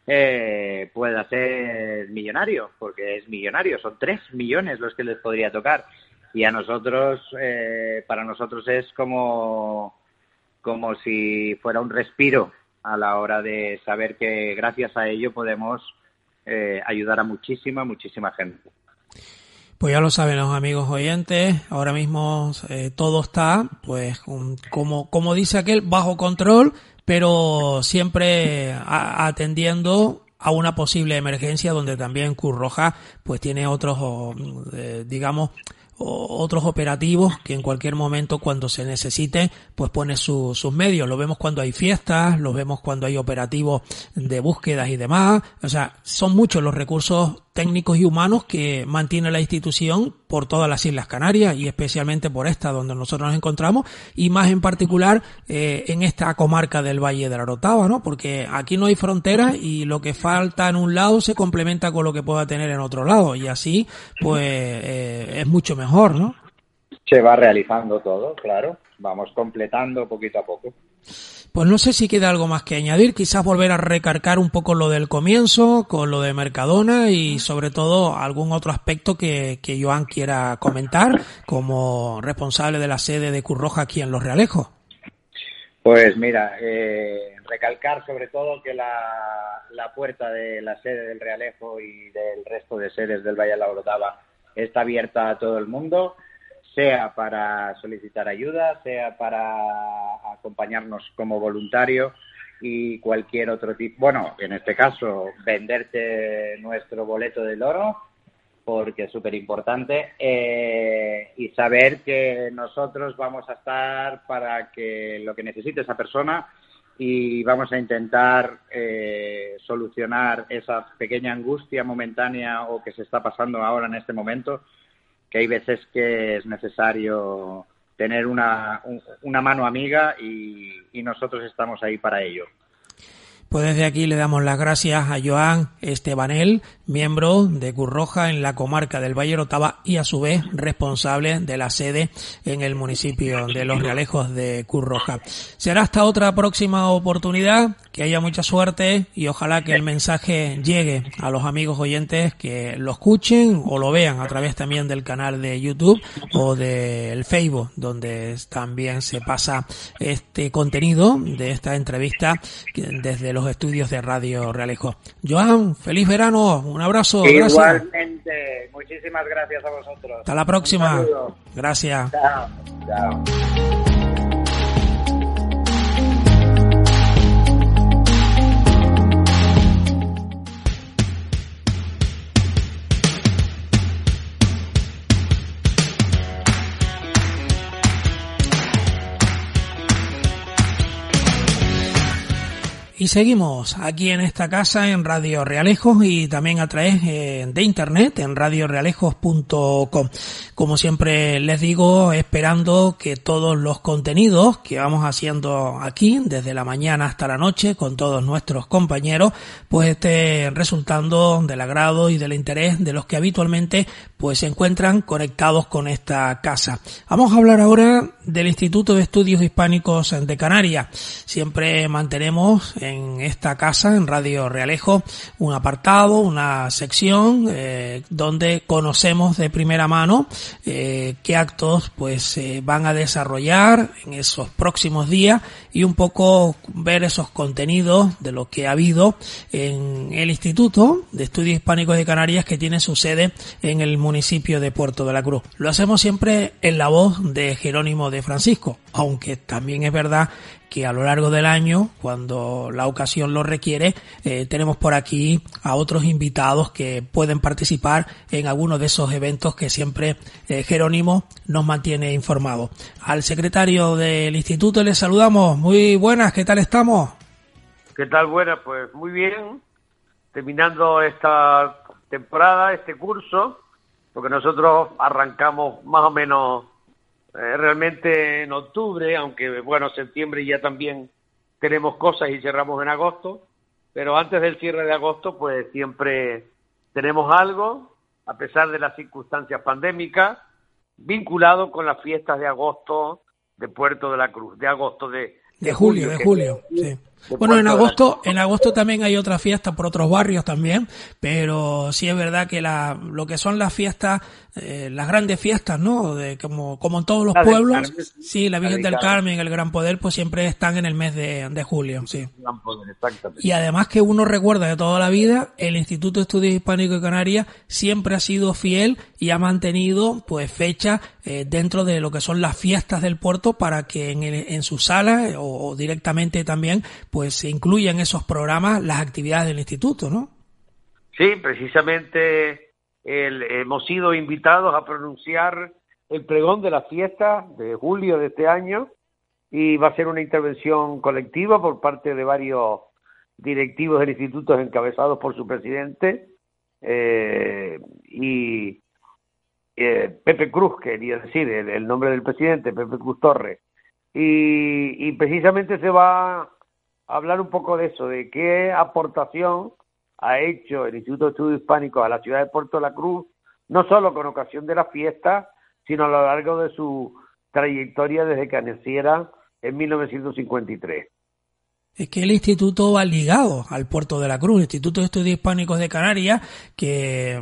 eh, pueda ser millonario, porque es millonario, son tres millones los que les podría tocar. Y a nosotros, eh, para nosotros es como, como si fuera un respiro a la hora de saber que gracias a ello podemos eh, ayudar a muchísima, muchísima gente. Pues ya lo saben los amigos oyentes, ahora mismo eh, todo está, pues, un, como, como dice aquel, bajo control, pero siempre a, atendiendo a una posible emergencia donde también Cruz Roja pues tiene otros, eh, digamos, otros operativos que en cualquier momento cuando se necesite pues pone su, sus medios. Lo vemos cuando hay fiestas, lo vemos cuando hay operativos de búsquedas y demás. O sea, son muchos los recursos técnicos y humanos que mantiene la institución por todas las Islas Canarias y especialmente por esta donde nosotros nos encontramos y más en particular eh, en esta comarca del Valle de la Orotava, ¿no? Porque aquí no hay fronteras y lo que falta en un lado se complementa con lo que pueda tener en otro lado y así pues eh, es mucho mejor, ¿no? Se va realizando todo, claro, vamos completando poquito a poco. Pues no sé si queda algo más que añadir, quizás volver a recargar un poco lo del comienzo, con lo de Mercadona y sobre todo algún otro aspecto que, que Joan quiera comentar como responsable de la sede de Cruz Roja aquí en Los Realejos. Pues mira, eh, recalcar sobre todo que la, la puerta de la sede del Realejo y del resto de sedes del Valle de la Orotava está abierta a todo el mundo, sea para solicitar ayuda, sea para acompañarnos como voluntario y cualquier otro tipo. Bueno, en este caso, venderte nuestro boleto del oro, porque es súper importante, eh, y saber que nosotros vamos a estar para que lo que necesite esa persona y vamos a intentar eh, solucionar esa pequeña angustia momentánea o que se está pasando ahora en este momento, que hay veces que es necesario tener una, un, una mano amiga y, y nosotros estamos ahí para ello. Pues desde aquí le damos las gracias a Joan Estebanel, miembro de Cruz Roja en la comarca del Valle de Orotava y a su vez responsable de la sede en el municipio de Los Realejos de Cruz Roja. Será hasta otra próxima oportunidad, que haya mucha suerte y ojalá que el mensaje llegue a los amigos oyentes que lo escuchen o lo vean a través también del canal de YouTube o del Facebook, donde también se pasa este contenido de esta entrevista desde los los estudios de Radio Realejo. Joan, feliz verano, un abrazo. Igualmente, gracias. Muchísimas gracias a vosotros. Hasta la próxima. Gracias. Chao. Chao. Y seguimos aquí en esta casa en Radio Realejos y también a través eh, de internet en radio realejos punto com. Como siempre les digo, esperando que todos los contenidos que vamos haciendo aquí desde la mañana hasta la noche con todos nuestros compañeros pues estén resultando del agrado y del interés de los que habitualmente pues se encuentran conectados con esta casa. Vamos a hablar ahora del Instituto de Estudios Hispánicos de Canarias. Siempre mantenemos en esta casa, en Radio Realejo, un apartado, una sección eh, donde conocemos de primera mano eh, qué actos pues se eh, van a desarrollar en esos próximos días y un poco ver esos contenidos de lo que ha habido en el Instituto de Estudios Hispánicos de Canarias que tiene su sede en el municipio de Puerto de la Cruz. Lo hacemos siempre en la voz de Jerónimo de Francisco, aunque también es verdad que a lo largo del año, cuando la ocasión lo requiere, eh, tenemos por aquí a otros invitados que pueden participar en algunos de esos eventos que siempre eh, Jerónimo nos mantiene informados. Al secretario del instituto le saludamos. Muy buenas, ¿qué tal estamos? ¿Qué tal? Buenas, pues muy bien. Terminando esta temporada, este curso, porque nosotros arrancamos más o menos Eh, realmente en octubre, aunque bueno, septiembre ya también tenemos cosas y cerramos en agosto, pero antes del cierre de agosto, pues siempre tenemos algo, a pesar de las circunstancias pandémicas, vinculado con las fiestas de agosto de Puerto de la Cruz, de agosto de, de, de julio, julio, de julio, sí. Bueno, en agosto, en agosto también hay otra fiesta por otros barrios también, pero sí es verdad que la, lo que son las fiestas, eh, las grandes fiestas, ¿no? De como, como en todos los la pueblos, sí, la Virgen del Carmen, el Gran Poder, pues siempre están en el mes de, de julio, sí. Gran Poder, exactamente. Y además que uno recuerda de toda la vida, el Instituto de Estudios Hispánicos de Canarias siempre ha sido fiel y ha mantenido, pues, fechas eh, dentro de lo que son las fiestas del puerto para que en, en su sala o, o directamente también pues se incluyen en esos programas las actividades del instituto, ¿no? Sí, precisamente el, hemos sido invitados a pronunciar el pregón de la fiesta de julio de este año y va a ser una intervención colectiva por parte de varios directivos del instituto encabezados por su presidente eh, y eh, Pepe Cruz, quería decir, el, el nombre del presidente, Pepe Cruz Torres, y, y precisamente se va hablar un poco de eso, de qué aportación ha hecho el Instituto de Estudios Hispánicos a la ciudad de Puerto de la Cruz, no solo con ocasión de la fiesta, sino a lo largo de su trayectoria desde que naciera en mil novecientos cincuenta y tres. Es que el instituto va ligado al Puerto de la Cruz, el Instituto de Estudios Hispánicos de Canarias, que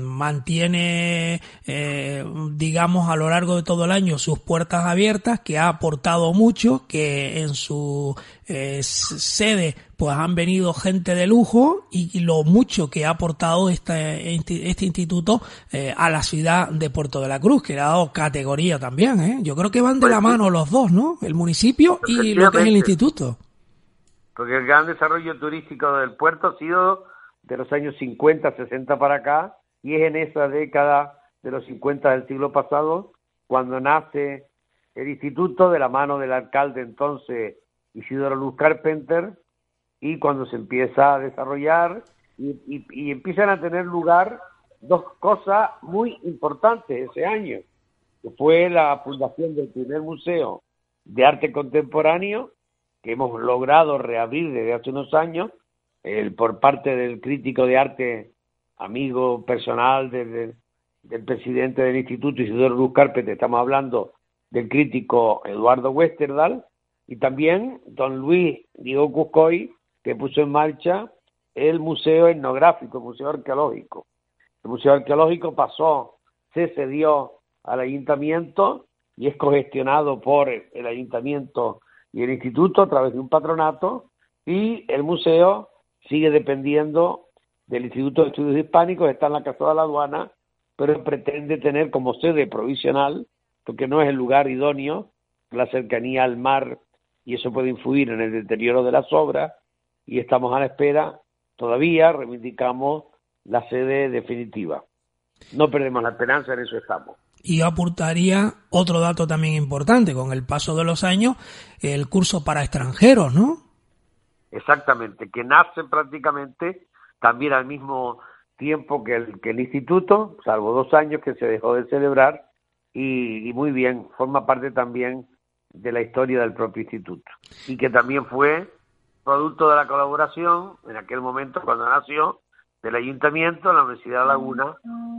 mantiene, eh, digamos, a lo largo de todo el año sus puertas abiertas, que ha aportado mucho, que en su eh, sede pues han venido gente de lujo y lo mucho que ha aportado este, este instituto eh, a la ciudad de Puerto de la Cruz, que le ha dado categoría también, ¿eh? Yo creo que van de la mano los dos, ¿no? El municipio y lo que es el instituto. Porque el gran desarrollo turístico del puerto ha sido de los años cincuenta, sesenta para acá, y es en esa década de los cincuenta del siglo pasado cuando nace el instituto de la mano del alcalde entonces Isidoro Luz Carpenter, y cuando se empieza a desarrollar y, y, y empiezan a tener lugar dos cosas muy importantes ese año, que fue la fundación del primer museo de arte contemporáneo, que hemos logrado reabrir desde hace unos años, el, por parte del crítico de arte, amigo personal de, de, del presidente del instituto, Isidoro Luz Carpenter, estamos hablando del crítico Eduardo Westerdahl, y también don Luis Diego Cuscoy, que puso en marcha el museo etnográfico, el museo arqueológico. El museo arqueológico pasó, se cedió al ayuntamiento y es cogestionado por el ayuntamiento y el instituto a través de un patronato, y el museo sigue dependiendo del Instituto de Estudios Hispánicos, está en la Casa de la Aduana, pero pretende tener como sede provisional, porque no es el lugar idóneo, la cercanía al mar, y eso puede influir en el deterioro de las obras, y estamos a la espera, todavía reivindicamos la sede definitiva. No perdemos la esperanza, en eso estamos. Y yo aportaría otro dato también importante, con el paso de los años, el curso para extranjeros, ¿no? Exactamente, que nace prácticamente también al mismo tiempo que el, que el instituto, salvo dos años que se dejó de celebrar, y, y muy bien, forma parte también de la historia del propio instituto, y que también fue producto de la colaboración, en aquel momento cuando nació, del Ayuntamiento, la Universidad de Laguna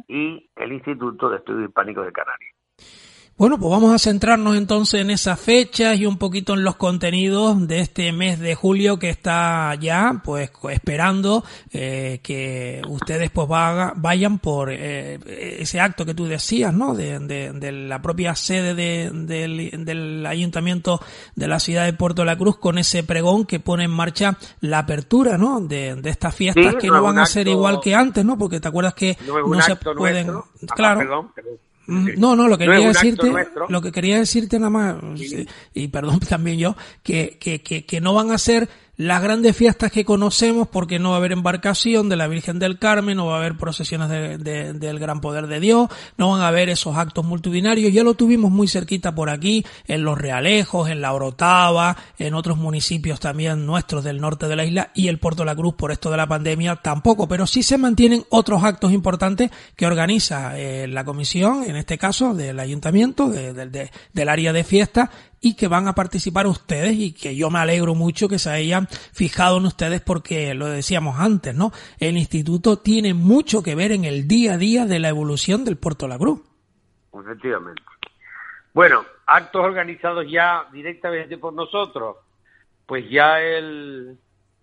y el Instituto de Estudios Hispánicos de Canarias. Bueno, pues vamos a centrarnos entonces en esas fechas y un poquito en los contenidos de este mes de julio que está ya, pues, esperando eh, que ustedes pues vaga, vayan por eh, ese acto que tú decías, ¿no? De, de, de la propia sede de, de, del Ayuntamiento de la ciudad de Puerto de la Cruz, con ese pregón que pone en marcha la apertura, ¿no? De, de estas fiestas, sí, que no, no van a ser acto, igual que antes, ¿no? Porque te acuerdas que no, no se pueden, nuestro. Claro. Ah, perdón, perdón. No, no, lo que no quería decirte, lo que quería decirte nada más, sí. y perdón también yo, que, que, que, que no van a ser las grandes fiestas que conocemos, porque no va a haber embarcación de la Virgen del Carmen, no va a haber procesiones de, de, del Gran Poder de Dios, no van a haber esos actos multitudinarios. Ya lo tuvimos muy cerquita por aquí, en Los Realejos, en La Orotava, en otros municipios también nuestros del norte de la isla, y el Puerto de la Cruz, por esto de la pandemia, tampoco, pero sí se mantienen otros actos importantes que organiza eh, la comisión, en este caso del ayuntamiento, de, de, de, del área de fiesta, y que van a participar ustedes y que yo me alegro mucho que se hayan fijado en ustedes porque lo decíamos antes, ¿no? El instituto tiene mucho que ver en el día a día de la evolución del Puerto de la Cruz. Efectivamente. Bueno, actos organizados ya directamente por nosotros, pues ya el,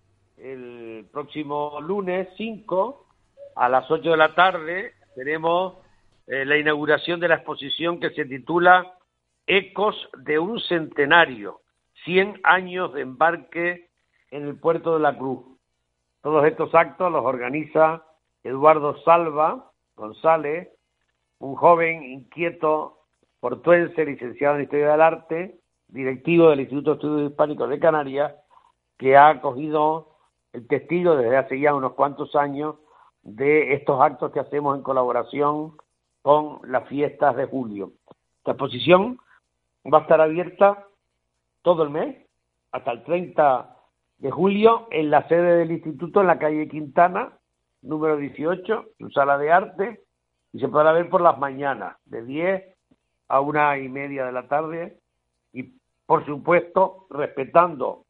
el próximo lunes cinco a las ocho de la tarde tenemos eh, la inauguración de la exposición que se titula Ecos de un centenario, cien años de embarque en el Puerto de la Cruz. Todos estos actos los organiza Eduardo Salva González, un joven inquieto portuense, licenciado en Historia del Arte, directivo del Instituto de Estudios Hispánicos de Canarias, que ha cogido el testigo desde hace ya unos cuantos años de estos actos que hacemos en colaboración con las fiestas de julio. Esta exposición va a estar abierta todo el mes, hasta el treinta de julio, en la sede del instituto, en la calle Quintana, número dieciocho, su sala de arte, y se podrá ver por las mañanas, de diez a una y media de la tarde, y por supuesto, respetando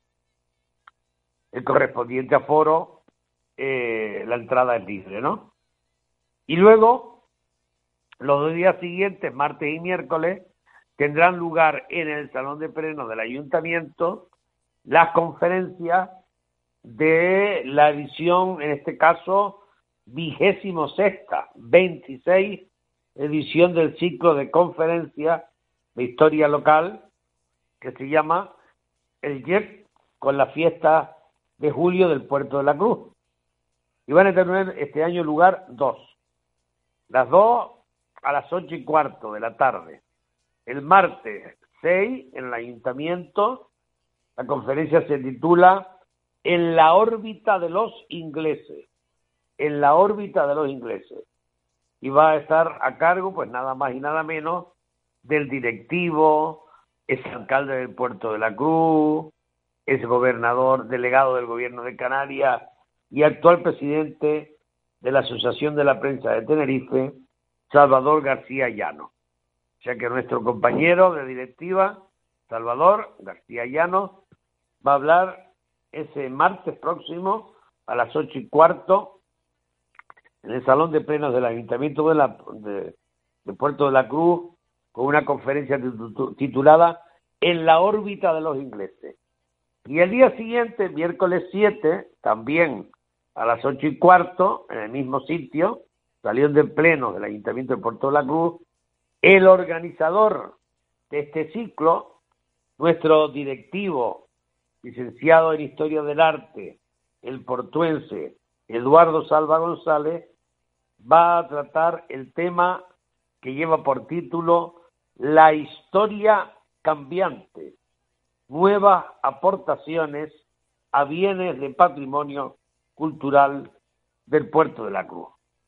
el correspondiente aforo, eh, la entrada es libre, ¿no? Y luego, los dos días siguientes, martes y miércoles, tendrán lugar en el Salón de Plenos del Ayuntamiento las conferencias de la edición, en este caso, vigésimo sexta, veintiséis edición del ciclo de conferencias de historia local, que se llama El J E P con la fiesta de julio del Puerto de la Cruz. Y van a tener este año lugar dos. Las dos a las ocho y cuarto de la tarde. El martes seis, en el Ayuntamiento, la conferencia se titula En la órbita de los ingleses. En la órbita de los ingleses. Y va a estar a cargo, pues nada más y nada menos, del directivo, es alcalde del Puerto de la Cruz, es gobernador, delegado del Gobierno de Canarias y actual presidente de la Asociación de la Prensa de Tenerife, Salvador García Llano. O sea que nuestro compañero de directiva, Salvador García Llano, va a hablar ese martes próximo a las ocho y cuarto en el Salón de Plenos del Ayuntamiento de, la, de, de Puerto de la Cruz, con una conferencia titulada En la órbita de los ingleses. Y el día siguiente, miércoles siete, también a las ocho y cuarto, en el mismo sitio, Salón de Plenos del Ayuntamiento de Puerto de la Cruz, el organizador de este ciclo, nuestro directivo, licenciado en Historia del Arte, el portuense Eduardo Salva González, va a tratar el tema que lleva por título La historia cambiante, nuevas aportaciones a bienes de patrimonio cultural del Puerto de la Cruz.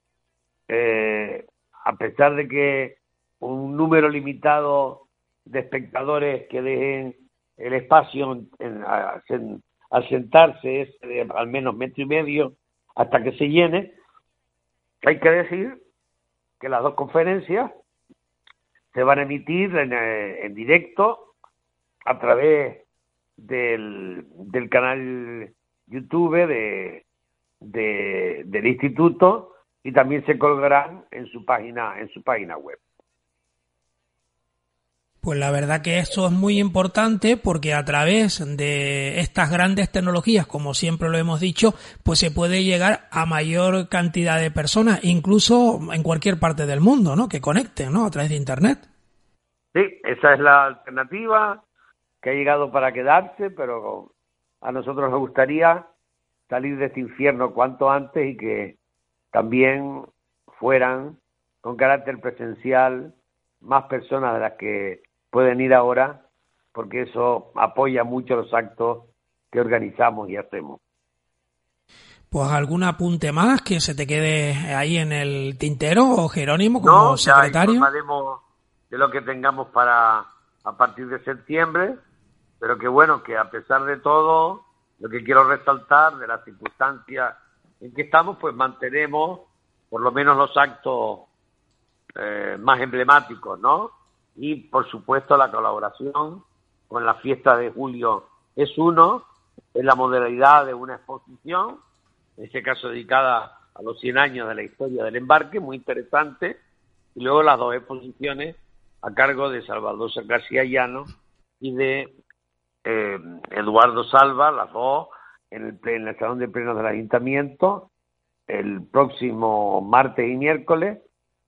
Eh, a pesar de que un número limitado de espectadores que dejen el espacio en, en, al sentarse es de al menos metro y medio hasta que se llene, hay que decir que las dos conferencias se van a emitir en, en directo a través del, del canal YouTube de, de, del instituto, y también se colgarán en su página en su página web. Pues la verdad que eso es muy importante, porque a través de estas grandes tecnologías, como siempre lo hemos dicho, pues se puede llegar a mayor cantidad de personas, incluso en cualquier parte del mundo, ¿no? Que conecten, ¿no? A través de Internet. Sí, esa es la alternativa que ha llegado para quedarse, pero a nosotros nos gustaría salir de este infierno cuanto antes y que también fueran con carácter presencial más personas de las que pueden ir ahora, porque eso apoya mucho los actos que organizamos y hacemos. Pues algún apunte más que se te quede ahí en el tintero, o Jerónimo, como no, secretario. Ya informaremos de lo que tengamos para a partir de septiembre, pero que bueno, que a pesar de todo, lo que quiero resaltar de las circunstancias en que estamos, pues mantenemos por lo menos los actos eh, más emblemáticos, ¿no? Y por supuesto la colaboración con la fiesta de julio es uno, es la modalidad de una exposición, en este caso dedicada a los cien años de la historia del embarque, muy interesante, y luego las dos exposiciones a cargo de Salvador García Llano y de eh, Eduardo Salva, las dos en el, en el Salón de Plenos del Ayuntamiento, el próximo martes y miércoles,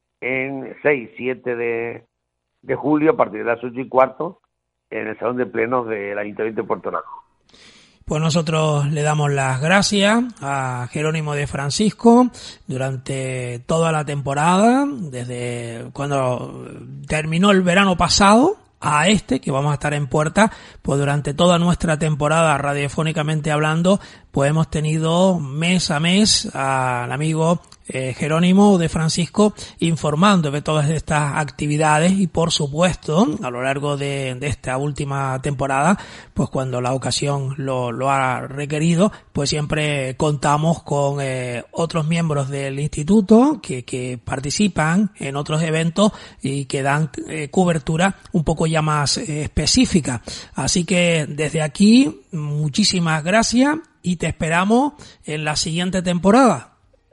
en seis y siete de, de julio, a partir de las ocho y cuarto, en el Salón de Plenos del Ayuntamiento de Puerto Rico. Pues nosotros le damos las gracias a Jerónimo de Francisco durante toda la temporada, desde cuando terminó el verano pasado a este, que vamos a estar en puerta, pues durante toda nuestra temporada, radiofónicamente hablando, pues hemos tenido mes a mes al amigo eh, Jerónimo de Francisco informando de todas estas actividades y, por supuesto, a lo largo de, de esta última temporada, pues cuando la ocasión lo, lo ha requerido, pues siempre contamos con eh, otros miembros del instituto que, que participan en otros eventos y que dan eh, cobertura un poco ya más eh, específica. Así que desde aquí, muchísimas gracias y te esperamos en la siguiente temporada.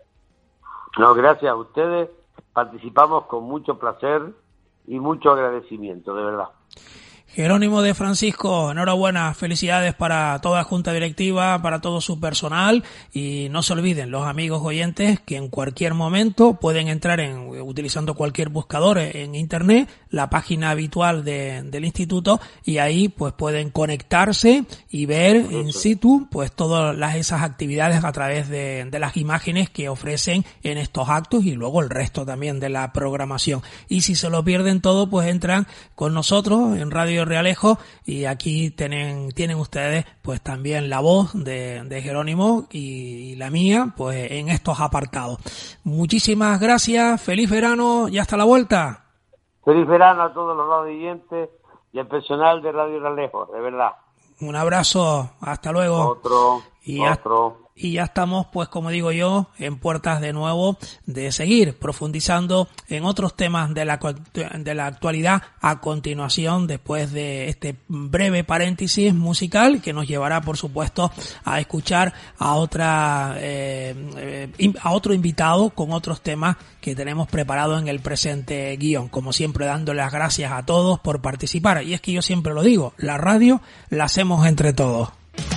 No, gracias a ustedes. Participamos con mucho placer y mucho agradecimiento, de verdad. Jerónimo de Francisco, enhorabuena, felicidades para toda la Junta Directiva, para todo su personal, y no se olviden los amigos oyentes que en cualquier momento pueden entrar en, utilizando cualquier buscador en internet, la página habitual de, del instituto, y ahí pues pueden conectarse y ver in situ pues todas las, esas actividades a través de, de las imágenes que ofrecen en estos actos y luego el resto también de la programación. Y si se lo pierden todo, pues entran con nosotros en Radio Realejo y aquí tienen tienen ustedes pues también la voz de, de Jerónimo y, y la mía pues en estos apartados. Muchísimas gracias, feliz verano y hasta la vuelta. Feliz verano a todos los radioyentes y al personal de Radio Realejo, de verdad. Un abrazo, hasta luego. Otro, y otro. Ya, y ya estamos, pues como digo yo, en puertas de nuevo de seguir profundizando en otros temas de la, de la actualidad a continuación, después de este breve paréntesis musical que nos llevará, por supuesto, a escuchar a otra eh, a otro invitado con otros temas que tenemos preparados en el presente guión. Como siempre, dándole las gracias a todos por participar. Y es que yo siempre lo digo, la radio la hacemos entre todos.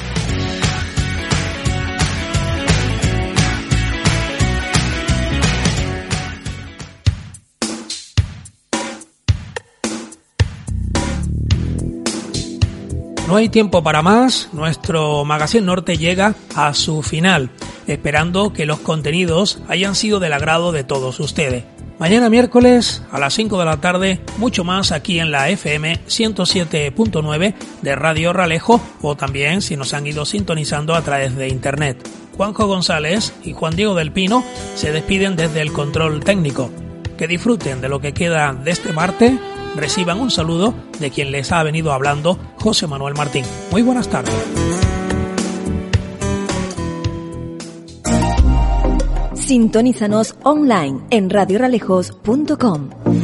No hay tiempo para más, nuestro Magazine Norte llega a su final, esperando que los contenidos hayan sido del agrado de todos ustedes. Mañana miércoles a las cinco de la tarde, mucho más aquí en la F M ciento siete punto nueve de Radio Realejo, o también si nos han ido sintonizando a través de internet. Juanjo González y Juan Diego del Pino se despiden desde el control técnico. Que disfruten de lo que queda de este martes. Reciban un saludo de quien les ha venido hablando, José Manuel Martín. Muy buenas tardes. Sintonízanos online en radio realejos punto com.